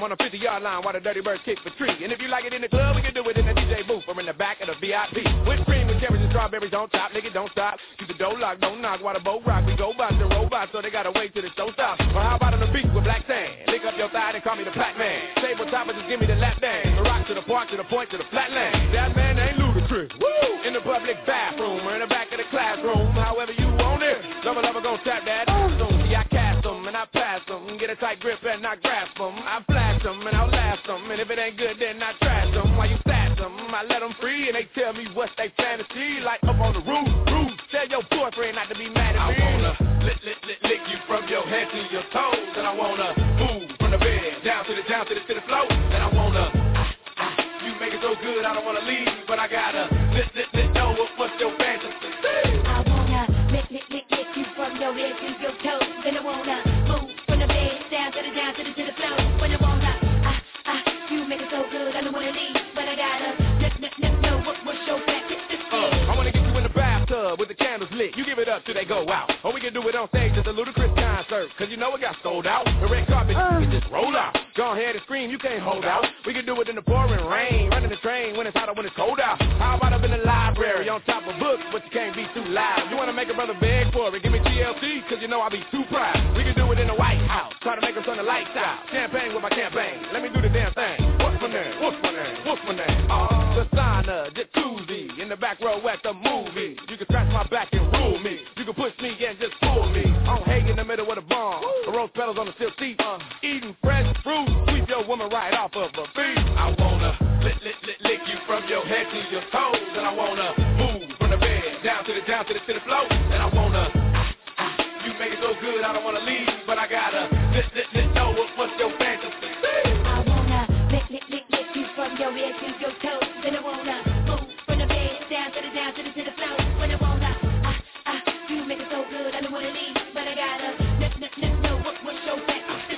[SPEAKER 11] on a fifty-yard line while the dirty birds kick for tree. And if you like it in the club, we can do it in the D J booth or in the back of the V I P. With cream, with cherries and strawberries, don't top, nigga, don't stop. Keep the door locked, don't knock while the boat rock. We go by the robot, so they gotta wait till the show stops. Or how about on the beach with black sand? Lick up your thigh and call me the Pac-Man. Tabletop, just give me the lap dance. The rock to the park, to the point, to the flatland. That man ain't ludicrous. Woo! In the public bathroom or in the back of the classroom, however you want it. Lover, lover, gon' tap that soon. See, I cast them and I pass them. Get a tight grip and I grasp them. I flash them and I'll last them. And if it ain't good, then I trash them. While you stash them, I let them free and they tell me what's they fantasy. Like up on the roof, roof. Tell your boyfriend not to be mad at me. I wanna lick, lick, lick, lick you from your head to your toes. And I wanna move from the bed down to the, down to the, to the floor. And I wanna, ah, ah, you make it so good, I don't wanna leave. But I gotta lick, lick, lick, know what, what's your fantasy.
[SPEAKER 4] I wanna lick, lick, lick, lick you from your head to your toes. Then I wanna move from the bed down to the, down to the, to the floor. When I wanna, ah, ah, you make it so good, I don't wanna leave. But I gotta lick, lick, lick, know what, what's your fantasy.
[SPEAKER 11] Uh, I wanna get you in the bathtub with the candles lit. You give it up till they go out. Or we can do it on stage at the Ludacris concert. Cause you know it got sold out. The red carpet, uh. you can just roll out. Go ahead and scream, you can't hold out. We can do it in the pouring rain. Running the train when it's hot or when it's cold out. How about up in the library on top of books, but you can't be too loud. You wanna make a brother beg for it, give me T L C, cause you know I'll be too proud. We can do it in the White House. Try to make us on the lights out. Champagne with my campaign. Let me do the damn thing. What's my name? What's my name? What's my name? Uh, Lasagna, Jacuzzi, in the back row at the movie. You can scratch my back and rule me. You can push me and just fool me. I'm hanging in the middle with a bomb. The rose petals on the silk seat. Uh, eating fresh fruit. Sweep your woman right off of her feet. I wanna lick, lick, lick, lick you from your head to your toes. And I wanna move from the bed down to the, down to the, to the floor. And I wanna, ah, ah, you make it so good, I don't wanna leave. But I gotta lick, lick, lick, know what, what's your fantasy.
[SPEAKER 4] I wanna lick, lick, lick, lick you from your head to your toes. Then I wanna move from the bed down to the, down to the, to the floor. When I wanna, ah, ah, you make it so good, I don't wanna leave. But I gotta lick, lick, lick, know what, what's your fantasy.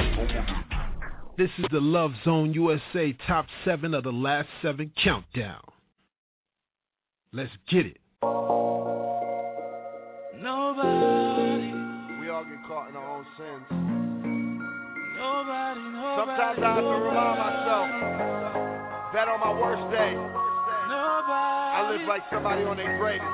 [SPEAKER 13] This is the Love Zone U S A Top seven of the Last seven Countdown. Let's get it.
[SPEAKER 9] Nobody.
[SPEAKER 16] We all get caught in our own sins.
[SPEAKER 9] Nobody, nobody.
[SPEAKER 16] Sometimes I have to remind myself that on my worst day,
[SPEAKER 9] nobody.
[SPEAKER 16] I live like somebody on their greatest.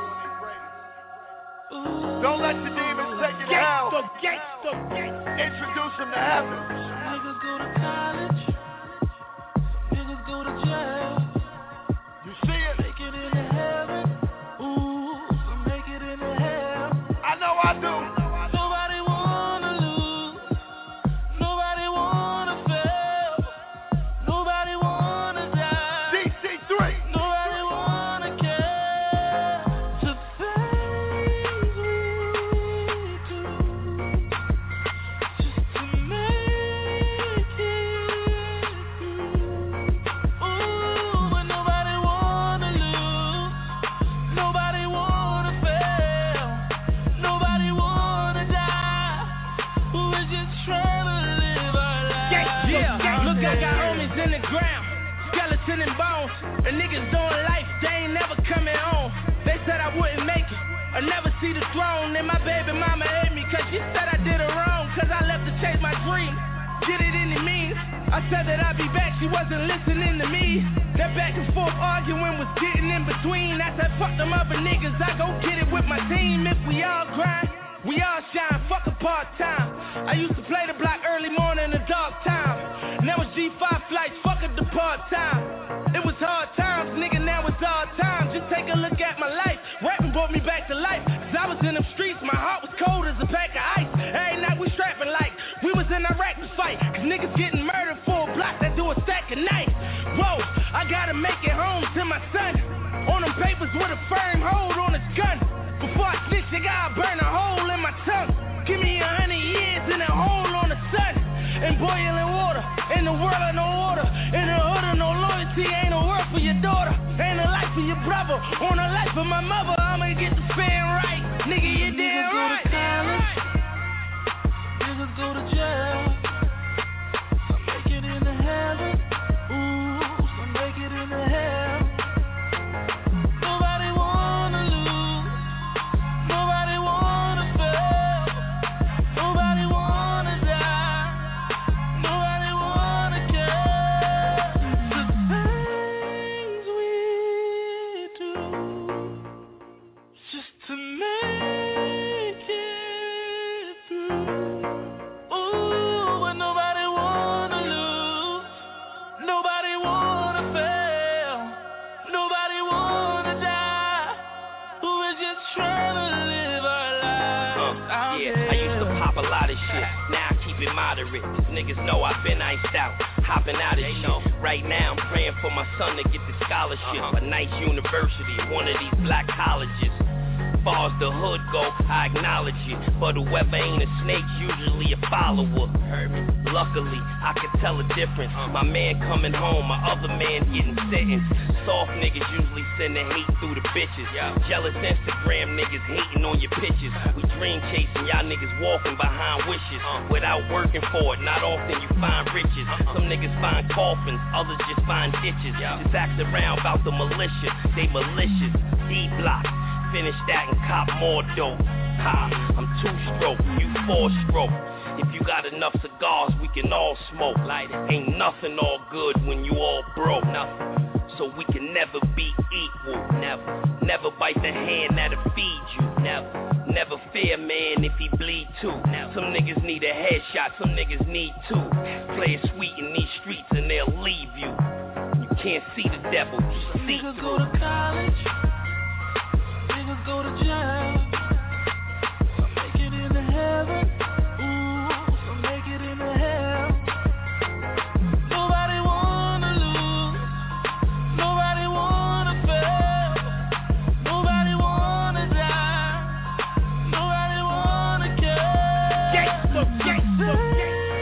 [SPEAKER 16] Ooh. Don't let your demons take you down.
[SPEAKER 9] Gangsta, gangsta, gangsta.
[SPEAKER 16] Introduce them to heaven.
[SPEAKER 9] Niggas go to college. Niggas go to jail.
[SPEAKER 16] You see it?
[SPEAKER 9] Make it into heaven. Ooh, so make it into hell.
[SPEAKER 16] I know I do.
[SPEAKER 9] Nobody wanna lose. Nobody wanna fail. Nobody wanna die.
[SPEAKER 16] D C three.
[SPEAKER 9] Nobody wanna care. To things we do. Just to make it through. Ooh, but nobody wanna lose. Nobody wanna fail. Nobody wanna die. We're just trying to live our lives.
[SPEAKER 17] Yeah, look, I got homies in the ground, skeleton and bones. The niggas doing life, they ain't never coming home. They said I wouldn't make it, I never see the throne. And my baby mama hate me, cause she said I did her wrong. Cause I left to chase my dream, get it in the means. I said that I'd be back, she wasn't listening to me. That back and forth arguing was getting in between. I said fuck them other niggas, I go get it with my team. If we all grind, we all shine, fuck a part-time. I used to play the block early morning and dark time. Now it's G five flights, fuck a depart time. It was hard times, nigga, now it's all time. Just take a look at my life, rapping brought me back to life. Cause I was in them streets, my heart was cold as a pack of ice. Every night we strapping like we was in Iraq to fight. Cause niggas getting murdered for a block that do a stack of knives. Whoa, I gotta make it home to my son. On them papers with a firm hold on his gun. Before I snitch, I gotta burn a hole in my tongue. Give me a hundred years in a hole on the sun. And boiling water, in the world of no order. In the hood of no loyalty, ain't no work for your daughter. Ain't a life for your brother, on the life of my mother. I'ma get the span right, nigga, you damn right. Niggas go to jail. Some make it into heaven. Ooh, some make it into hell. Nobody wanna lose. Nobody wanna fail. Nobody wanna die. Nobody wanna just trying to live our lives
[SPEAKER 18] uh,
[SPEAKER 17] out
[SPEAKER 18] Yeah,
[SPEAKER 17] there.
[SPEAKER 18] I used to pop a lot of shit. Now I keep it moderate. Cause niggas know I've been iced out, hopping out of shit. Know. Right now I'm praying for my son to get the scholarship. Uh-huh. A nice university, one of these black colleges. Far as the hood go, I acknowledge it. But whoever ain't a snake, usually a follower. Luckily, I can tell a difference. My man coming home, my other man getting sentenced. Soft niggas usually send the hate through the bitches. Jealous Instagram niggas hating on your pictures. We dream chasing, y'all niggas walking behind wishes. Without working for it, not often you find riches. Some niggas find coffins, others just find ditches. Just ask around about the militia, they malicious. D-block. Finish that and cop more dope. Ha, I'm two-stroke, you four-stroke. If you got enough cigars, we can all smoke. Like it ain't nothing all good when you all broke. Nothing. So we can never be equal. Never. Never bite the hand that'll feed you. Never. Never fear man if he bleed too. Never. Some niggas need a headshot, some niggas need two. Play it sweet in these streets and they'll leave you. You can't see the devil, you see
[SPEAKER 17] Niggas
[SPEAKER 18] through.
[SPEAKER 17] go to college. Niggas go to jail. Some make it into heaven. Ooh, some make it into hell. Nobody wanna lose. Nobody wanna fail. Nobody wanna die. Nobody wanna kill.
[SPEAKER 18] Gangsta, gangsta, gangsta.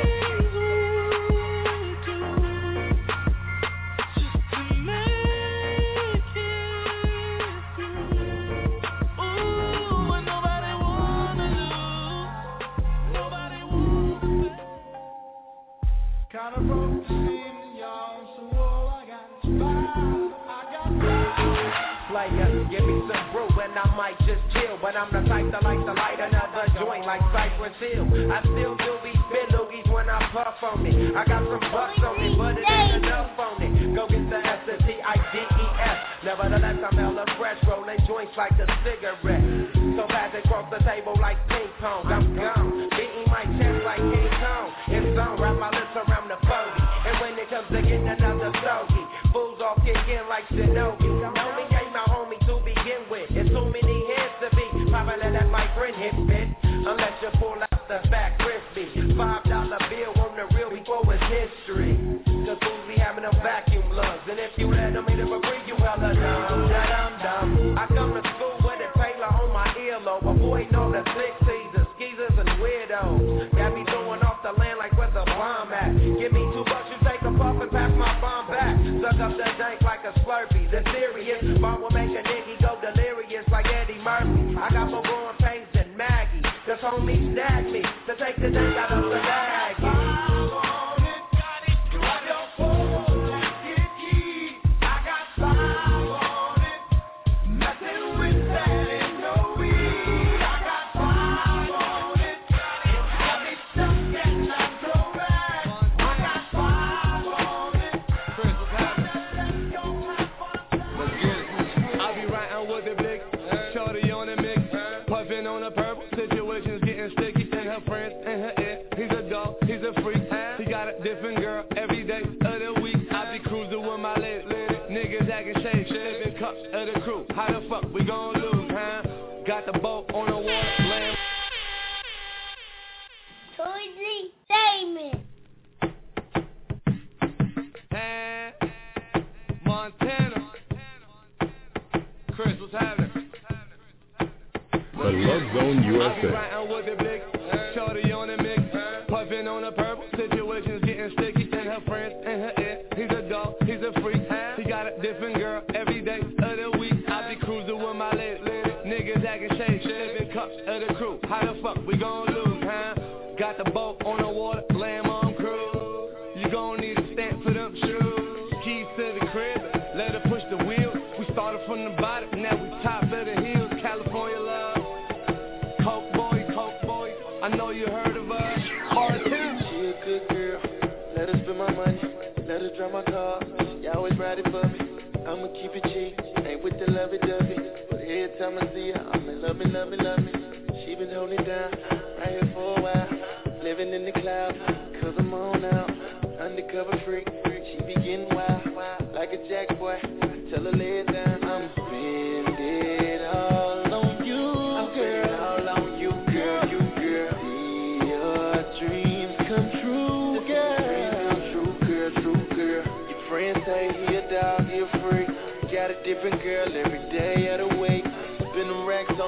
[SPEAKER 19] Give me some brew and I might just chill. But I'm the type that like to light another joint like Cypress Hill. I still do these big loogies when I puff on it. I got some bucks on it, but it ain't enough on it. Go get the S T I D E S. Nevertheless, I'm hella fresh, rolling joints like a cigarette. So fast across the table like ping pong. I'm gone, beating my chest like King Kong. It's on, wrap my lips around the bogey. And when it comes to getting another stogie, fools all kick in like Shinobi. Homie ain't my homie to begin with. It's too many heads to be probably let my friend hit fit. Unless you pull out the fat crispy five dollar bill on the real before it's history. Cause fools be having them vacuum lungs. And if you let them in them agree, you hella dumb, dumb, dumb. I come to school with a Taylor on my earlobe, avoiding all the slick teasers, skeezers, and weirdos. Got me throwing off the land like where's the bomb at? Give me two bucks, you take a puff and pass my bomb back. Suck up the dank like a Slurpee. The serious bomb will make a nigga go delirious like Eddie Murphy. I got more growing pains than Maggie. This homie snagged me to take the dank out of the bag.
[SPEAKER 11] Different girl every day of the week. I be cruising with my lady. Niggas acting shady, sipping cups of the crew. How the fuck we gon' lose, huh? Got the boat on the water, land.
[SPEAKER 7] Toy
[SPEAKER 11] Hey, Montana. Chris, what's happening?
[SPEAKER 10] The Love Zone U S
[SPEAKER 11] I be riding with the big shorty on the mix, puffing on the purple. Situations getting sticky, and her friends in her ear. He's a dog, he's a freak. He got a different girl every day of the week. I be cruising with my lady. Niggas acting shady, sipping cups of the crew. How the fuck we gon' lose, huh? Got the boat on the water, lamb on cruise. You gon' need a stamp for them shoes. Keys to the crib, let her push the wheel. We started from the bottom, now we top of the hills. California love, Coke boys, Coke boys. I know you heard of us. Hard too.
[SPEAKER 20] She a good girl, let her spend my money, let her drive my car. She always ride it for me. I'ma keep it cheap, ain't with the lovey-dovey. But every time I see her, I'm in love me, love me, love me. She been holding down, right here for a while. Living in the cloud, cause I'm on out. Undercover freak, she be getting wild, wild. Like a jack boy, I tell her lay it down. I'm spend it all on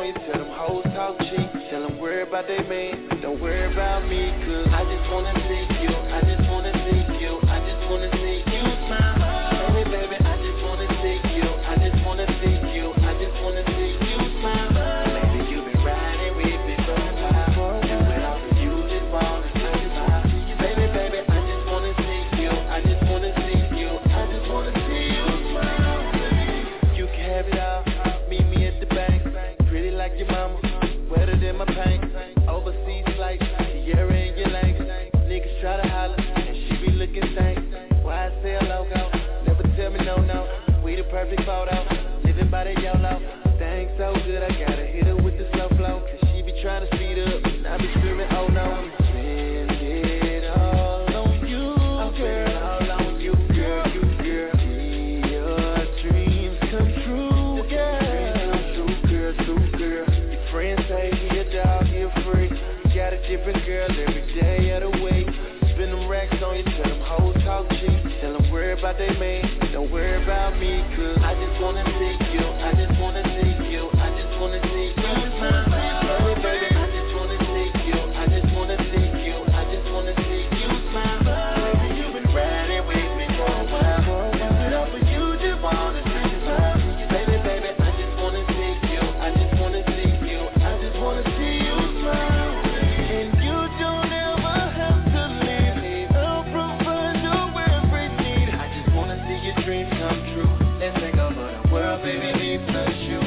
[SPEAKER 20] you, tell them hoes talk cheap. Tell them worry about they man, don't worry about me. Cause I just wanna see you, I just wanna see you, I just wanna see you smile. Baby, baby, I just wanna see you, I just wanna see you, I just wanna see you smile. Baby, you been riding with me for a while. Do it all for you, just wanna see you smile. Baby, baby, I just wanna see you, I just wanna see you, I just wanna see you smile. You can have it all, meet me at the bank. Pretty like your mama, wetter than my paint. Overseas flights, Sierra and your legs. Niggas try to holler, and she be looking stank. Why I say a logo? Never tell me no, no. We the perfect photo, living by the YOLO. Things so good, I gotta hit her with the slow flow. Cause she be trying to speed up, and I be screaming, oh no. Spend it all on you, girl, all on you, girl, you, girl. See your dreams come true, girl. True, girl, true, girl. Your friends say he a dog, he a freak. You got a different girl every day of the week. Spend them racks on you, tell them hoes talk cheap. Tell them worry about they man, don't worry about me. Cause I just wanna see you, I just wanna see you, I just wanna see you smile. Baby, baby, I just wanna see you, I just wanna see you, I just wanna see you smile. Baby, you been riding with me for a while. Do it all for you, just wanna see you smile. Baby, baby, I just wanna see you, I just wanna see you, I just wanna see you smile. And you don't ever have to leave. I'll provide you every need. I just wanna see your dreams come true. Let's take over the world, baby, leave plus you.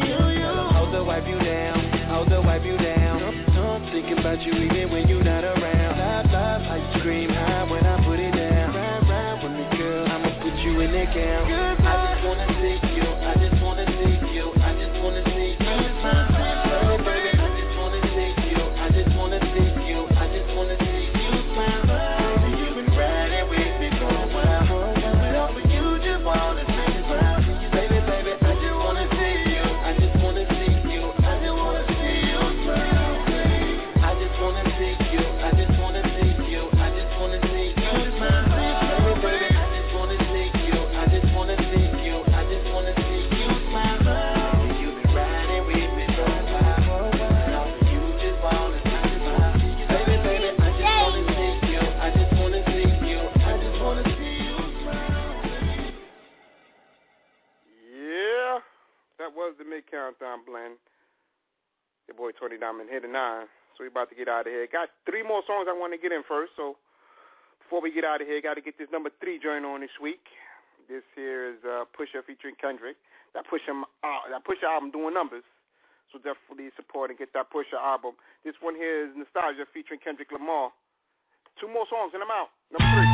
[SPEAKER 20] Hold the wipe you down, hold the wipe you down. I'm thinking about you even when you're not around. Love, love, how you scream high when I put it down. Ride, ride with me, girl, I'ma put you in that gown. I just wanna see you, I just wanna see you, I just wanna see you smile. Baby, baby, I just wanna see you, I just wanna see you, I just wanna see you smile. Baby, you been riding with me for a while. Do it all for you, just wanna see you smile. Baby, baby, I just wanna see you, I just wanna see you, I just wanna see you smile. I just wanna see you, I just wanna see you, I just wanna see you smile. Baby, baby, I just wanna see you, I just wanna see you, I just wanna see you smile. Baby, you been riding with me for a while. All you just wanna see you smile. Baby, baby, I just wanna see you, I just wanna see you, I just wanna see you smile.
[SPEAKER 8] Yeah, that was the Mid Countdown blend. Your boy Tony Diamond hit a nine, so we about to get out of here. Got three more songs I want to get in first, so before we get out of here, got to get this number three joint on this week. This here is uh, Pusha featuring Kendrick. That Pusha, uh, that Pusha album doing numbers, so definitely support and get that Pusha album. This one here is Nostalgia featuring Kendrick Lamar. Two more songs and I'm out. Number three.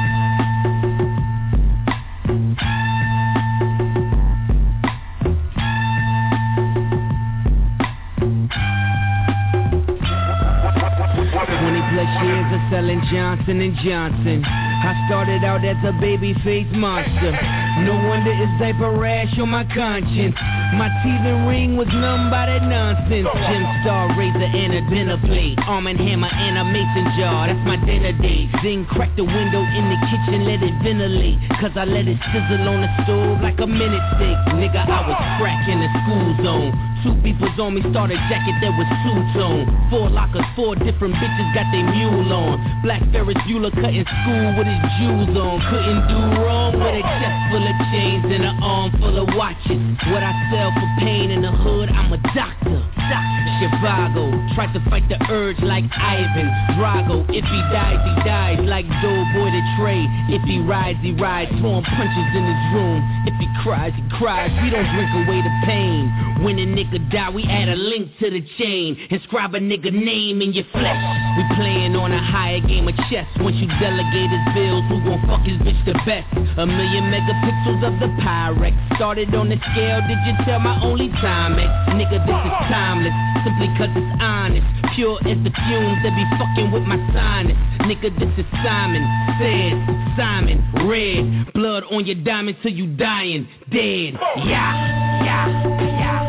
[SPEAKER 21] twenty plus years of selling Johnson and Johnson. I started out as a baby-faced monster. No wonder it's diaper rash on my conscience. My teething ring was numb by that nonsense. Gem Star, razor, and a dinner plate. Arm and hammer and a mason jar, that's my dinner date. Then crack the window in the kitchen, let it ventilate. Cause I let it sizzle on the stove like a minute steak. Nigga, I was crack in the school zone. Two peoples on me, started jacket that was suits on. Four lockers, four different bitches got they mule on. Black Ferris Bueller cutting school with his jewels on. Couldn't do wrong with a chest full of chains and an arm full of watches. What I sell for pain in the hood, I'm a doctor. Chicago, tried to fight the urge like Ivan Drago. If he dies, he dies like Doughboy the Trey. If he rides, he rides. Throwing punches in his room. If he cries, he cries. We don't drink away the pain. When a nigga die, we add a link to the chain. Inscribe a nigga name in your flesh. We playing on a higher game of chess. Once you delegate his bills, who gon' fuck his bitch the best? A million megapixels of the Pyrex. Started on the scale, did you tell my only time X? Nigga, this is timeless. Simply cause it's honest. Pure as the fumes that be fucking with my sinus. Nigga, this is Simon Says, Simon Red. Blood on your diamond till you dying dead. Yeah, yeah, yeah.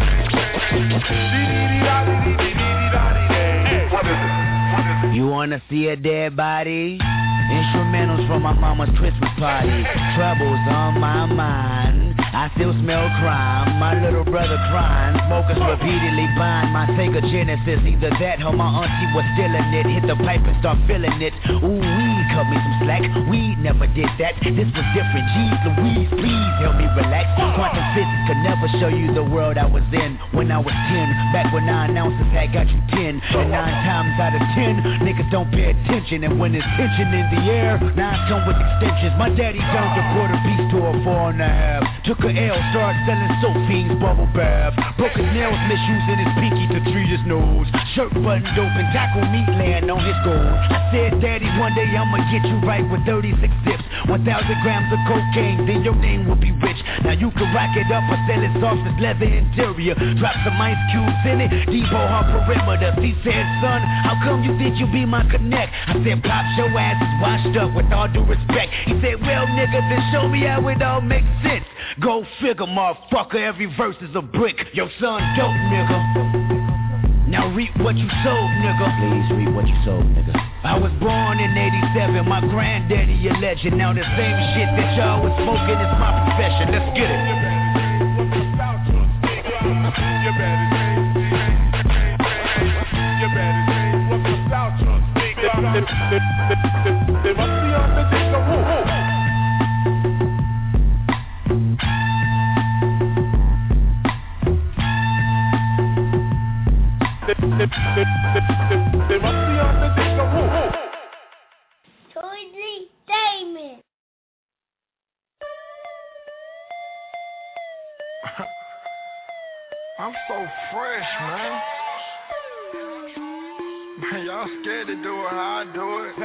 [SPEAKER 21] You wanna see see a dead body. Instrumentals from my mama's Christmas party. Troubles on my mind. I still smell crime. My little brother crying. Smokers repeatedly bind my Sega Genesis. Either that or my auntie was stealing it. Hit the pipe and start feeling it. Ooh, weed cut me some slack. Weed never did that. This was different. Jeez Louise, please help me relax. Quantum physics could never show you the world I was in when I was ten. Back when nine ounces had got you ten. And nine times out of ten, niggas don't pay attention. And when there's tension in the air, nines come with extensions. My daddy turned a quarter piece to a four and a half. Took a L, started selling soap fiends, bubble bath. Broke his nails, misusing his pinky to treat his nose. Shirt buttoned open, taco meat laying on his gold. I said, Daddy, one day I'ma get you right with thirty-six dips, one thousand grams of cocaine, then your name will be rich. Now you can rack it up or sell it soft as leather interior. Drop some ice cubes in it, depot her perimeter. He said, son, how come you think you be my connect? I said, Pops, your ass is washed up with all due respect. He said, well, nigga, then show me how it all makes sense. Go figure, motherfucker, every verse is a brick. Your son dope, nigga. Now reap what you sowed, nigga. Please reap what you sowed, nigga. I was born in eighty-seven, my granddaddy a legend. Now the same shit that y'all was smoking is my profession. Let's get it. You better say, you better say, what's the South Trunk? They must be on the disco. They must be on the disco.
[SPEAKER 7] Toy Damon.
[SPEAKER 1] I'm so fresh, man. Man, y'all scared to do it how I do it.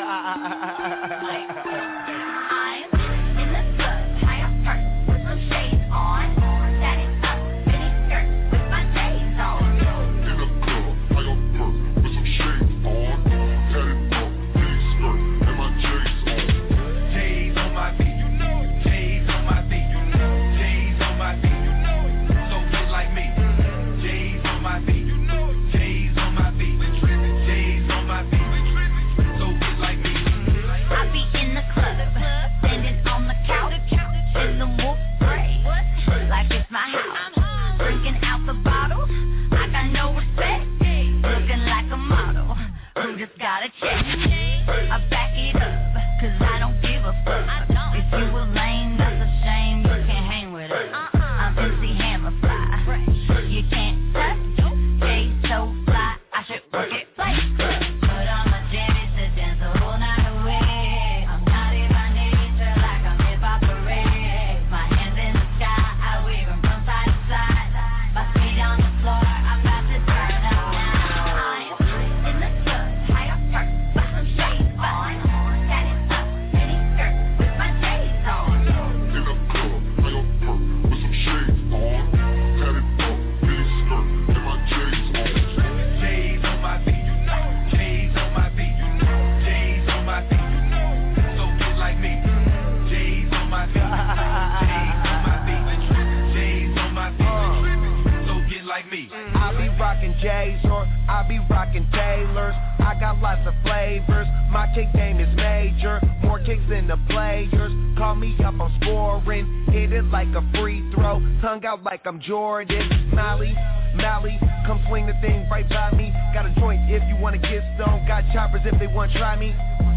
[SPEAKER 1] I'm in the club, high up first, with some shades on. Standing up, mini skirt, with my shades on. In the club, high up first, with some shades on. Tatted up, mini skirt, and my shades on. J's on my feet, you know it. J's on my feet, you know it. J's on my feet, you know it. So get like me. J's on my feet, you know it. J's on my feet. J's on my feet. So get like me. I be in the club, standing on the couch, in the wolf gray, like it's my house. Drinking out the bottles, I got no respect. Looking like a model, who just got a check. I back it up, cause I don't give a fuck. If you a lame, that's a shame, you can't hang with us. I'm M C Hammer fly, you can't touch. Jay so fly, I should work it like club. Put on my jammies to dance the whole night away. I'm naughty by nature, like I'm hip hop parade. My hands in the sky, I wave them from side to side. My feet on the floor, I'm about to turn up now. I'm in the club, high up first, with some shades on. Standing up, mini skirt, with my shades on. In the club, high up first, with some shades on. Tatted up, mini skirt, and my shades on. J's on my feet, you know. J's on my feet, you know. J's on my feet, you know. So get like me. J's on my feet. J's on my feet. J's on my feet. So get like me.
[SPEAKER 19] I be rockin' J's or I be rockin' Taylors. I got lots of flavors. My kick game is major. More kicks than the players. Call me up, I'm scoring. Hit it like a free throw. Tongue out like I'm Jordan. Molly, Mally, come swing the thing right by me. Got a joint if you wanna get stoned. Got choppers if they wanna try me.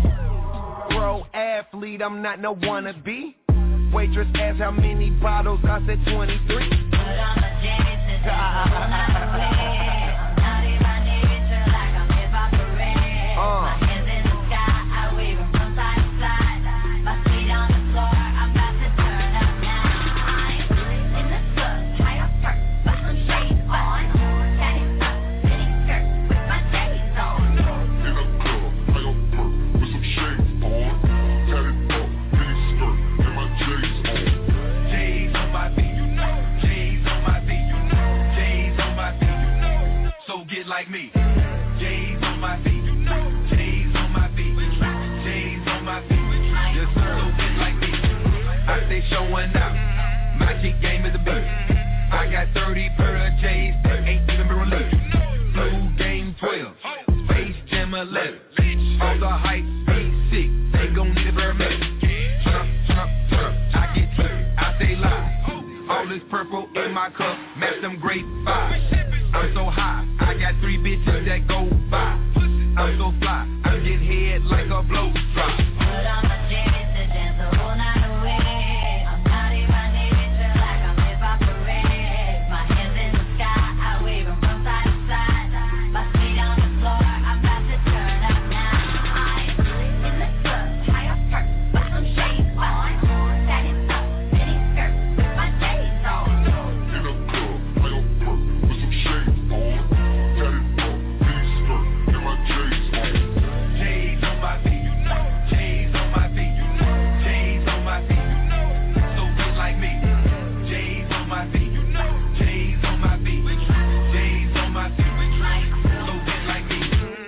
[SPEAKER 19] Pro athlete, I'm not no wannabe. Waitress asked how many bottles, I said twenty-three. Put on my jammies to dance all night away. I'm naughty by nature, like I'm hip hop parade. My hands in the sky, I wave them from side to side. My feet on the floor, I'm about to turn up now. I'm in the club, high up first, with some shades on. Tatted up, mini skirt, with my shades on. In the club, high up first, with some shades on. Tatted up, mini skirt, and my shades on. J's on my feet, you know. J's on my feet, you know. J's on my feet, you know. So get like me. J's on my feet, you know. J's on my feet. J's on my feet. Yes, sir. So get like me. I stay showing out. My kick game is a beast. I got thirty pair of J's that ain't even been released. Blue Game twelve. Space Jam eleven.
[SPEAKER 2] All the hype, ain't sick, they gon' never make it. Turn up, turn up, turn up, I get trippy, I stay live. All this purple in my cup, match them great vibes. I'm so high, I got three bitches that go by. I'm so fly, I'm getting head like a blow drop.
[SPEAKER 1] Put on my jammies to dance the whole night away. I'm naughty, my navy, feel like I'm hip hop parade. My hands in the sky, I wave them from side to side. My feet on the floor, I'm about to turn up now. I'm in the club, high up perk, put some shades on. Satin up, mini skirt, with my J's on.
[SPEAKER 22] In the club, high up perk, with some shades on. Satin up, mini skirt, and my J's on.
[SPEAKER 2] J's on my feet, you know. J's on my feet, you know. J's on my feet, you know. So good like me. J's on my feet, you know. J's on my feet. J's on my feet. So good like me.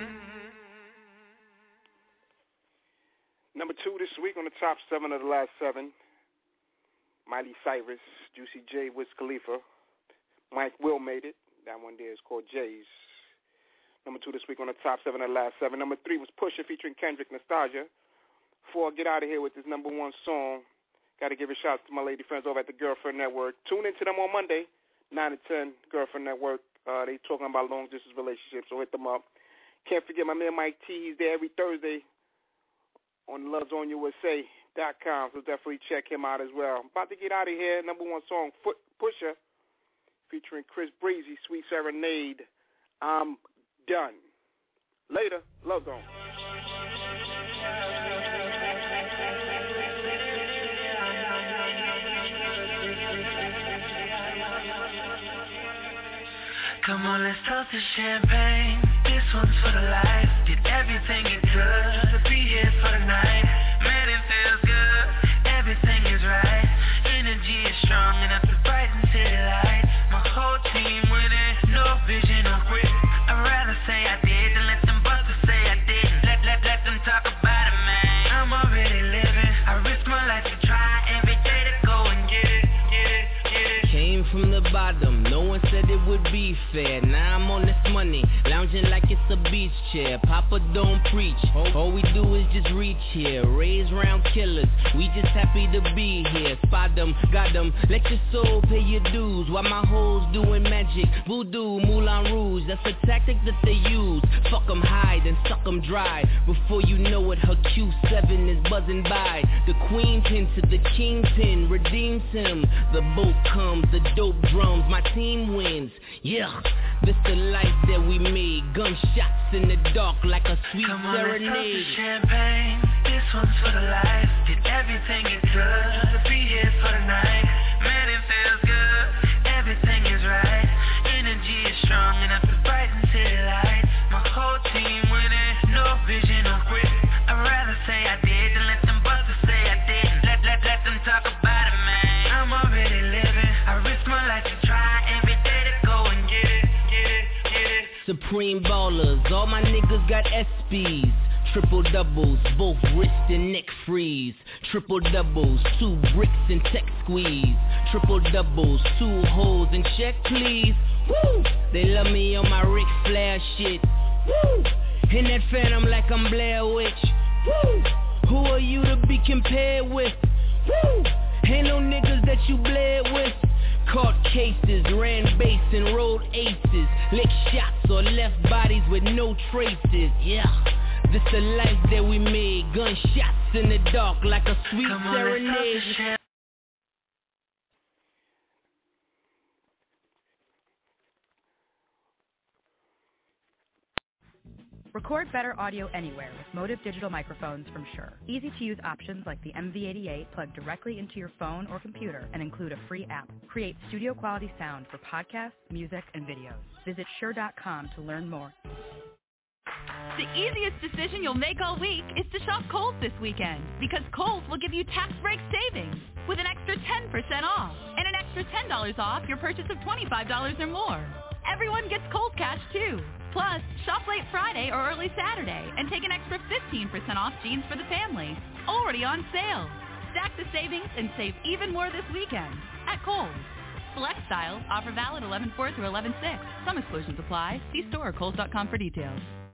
[SPEAKER 8] Number two this week on the top seven of the last seven. Miley Cyrus, Juicy J, Wiz Khalifa. Mike Will made it. That one there is called J's. Number two this week on the top seven of the last seven. Number three was Pusha featuring Kendrick, Nostalgia. Before I get out of here with this number one song, got to give a shout out to my lady friends over at the Girlfriend Network. Tune in to them on Monday, nine to ten, Girlfriend Network. Uh, they talking about long-distance relationships, so hit them up. Can't forget my man Mike T. He's there every Thursday on love zone U S A dot com, so definitely check him out as well. I'm about to get out of here. Number one song, Foot Pusha, featuring Chris Breezy, Sweet Serenade. I'm done. Later, Love Zone.
[SPEAKER 9] Come on, let's toast to champagne. This one's for the life. Did everything you could just to be here for the night. Man, it feels good. Everything is right. Energy is strong enough to brighten city lights. My whole team winning. No vision, no grit. I'd rather say I did than let them busters say I didn't. Let, let, let them talk about it, man. I'm already living. I risk my life to try every day to go and get it, get it, get it.
[SPEAKER 21] Came from the bottom, no one said it would be fair. Now I'm on this money, lounging like it's a beach chair. Papa don't preach, all we do is just reach here. Raise round killers, we just happy to be here. Spot them, got them, let your soul pay your dues. While my hoes doing magic, voodoo, Moulin Rouge. That's a tactic that they use. Fuck them high, then suck them dry. Before you know it, her Q seven is buzzing by. The queen pin to the kingpin redeems him. The boat comes, the dope drums, my team wins. Yeah, this the life that we made. Gunshots in the dark like a sweet
[SPEAKER 9] Come on,
[SPEAKER 21] serenade.
[SPEAKER 9] let's toast to champagne. This one's for the life. Did everything you could just to be here for the night. Man, it feels good. Everything is right. Energy is strong enough to brighten city lights. My whole team winning. No vision, no grit. I'd rather say I did than let them busters say I didn't. Let, let, let them talk about it, man. I'm already living. I risk my life to try every day to go and get it, get it, get it.
[SPEAKER 21] Supreme ballers, all my niggas got S Bs. Triple doubles, both wrist and neck freeze. Triple doubles, two bricks and tech squeeze. Triple doubles, two holes and check please. Woo! They love me on my Ric Flair shit. Woo! In that phantom like I'm Blair Witch. Woo! Who are you to be compared with? Woo! Ain't no niggas that you bled with. Caught cases, ran base and rolled aces. Lick shots or left bodies with no traces. Yeah, this the life that we made. Gunshots in the dark like a sweet
[SPEAKER 9] Come on,
[SPEAKER 21] serenade.
[SPEAKER 23] Record better audio anywhere with Motive digital microphones from Shure. Easy-to-use options like the M V eighty-eight plug directly into your phone or computer and include a free app. Create studio-quality sound for podcasts, music, and videos. Visit Shure dot com to learn more.
[SPEAKER 24] The easiest decision you'll make all week is to shop Kohl's this weekend, because Kohl's will give you tax break savings with an extra ten percent off and an extra ten dollars off your purchase of twenty-five dollars or more. Everyone gets Kohl's cash too. Plus, shop late Friday or early Saturday and take an extra fifteen percent off jeans for the family. Already on sale. Stack the savings and save even more this weekend at Kohl's. Select styles, offer valid eleven four through eleven six. Some exclusions apply. See store or Kohl's dot com for details.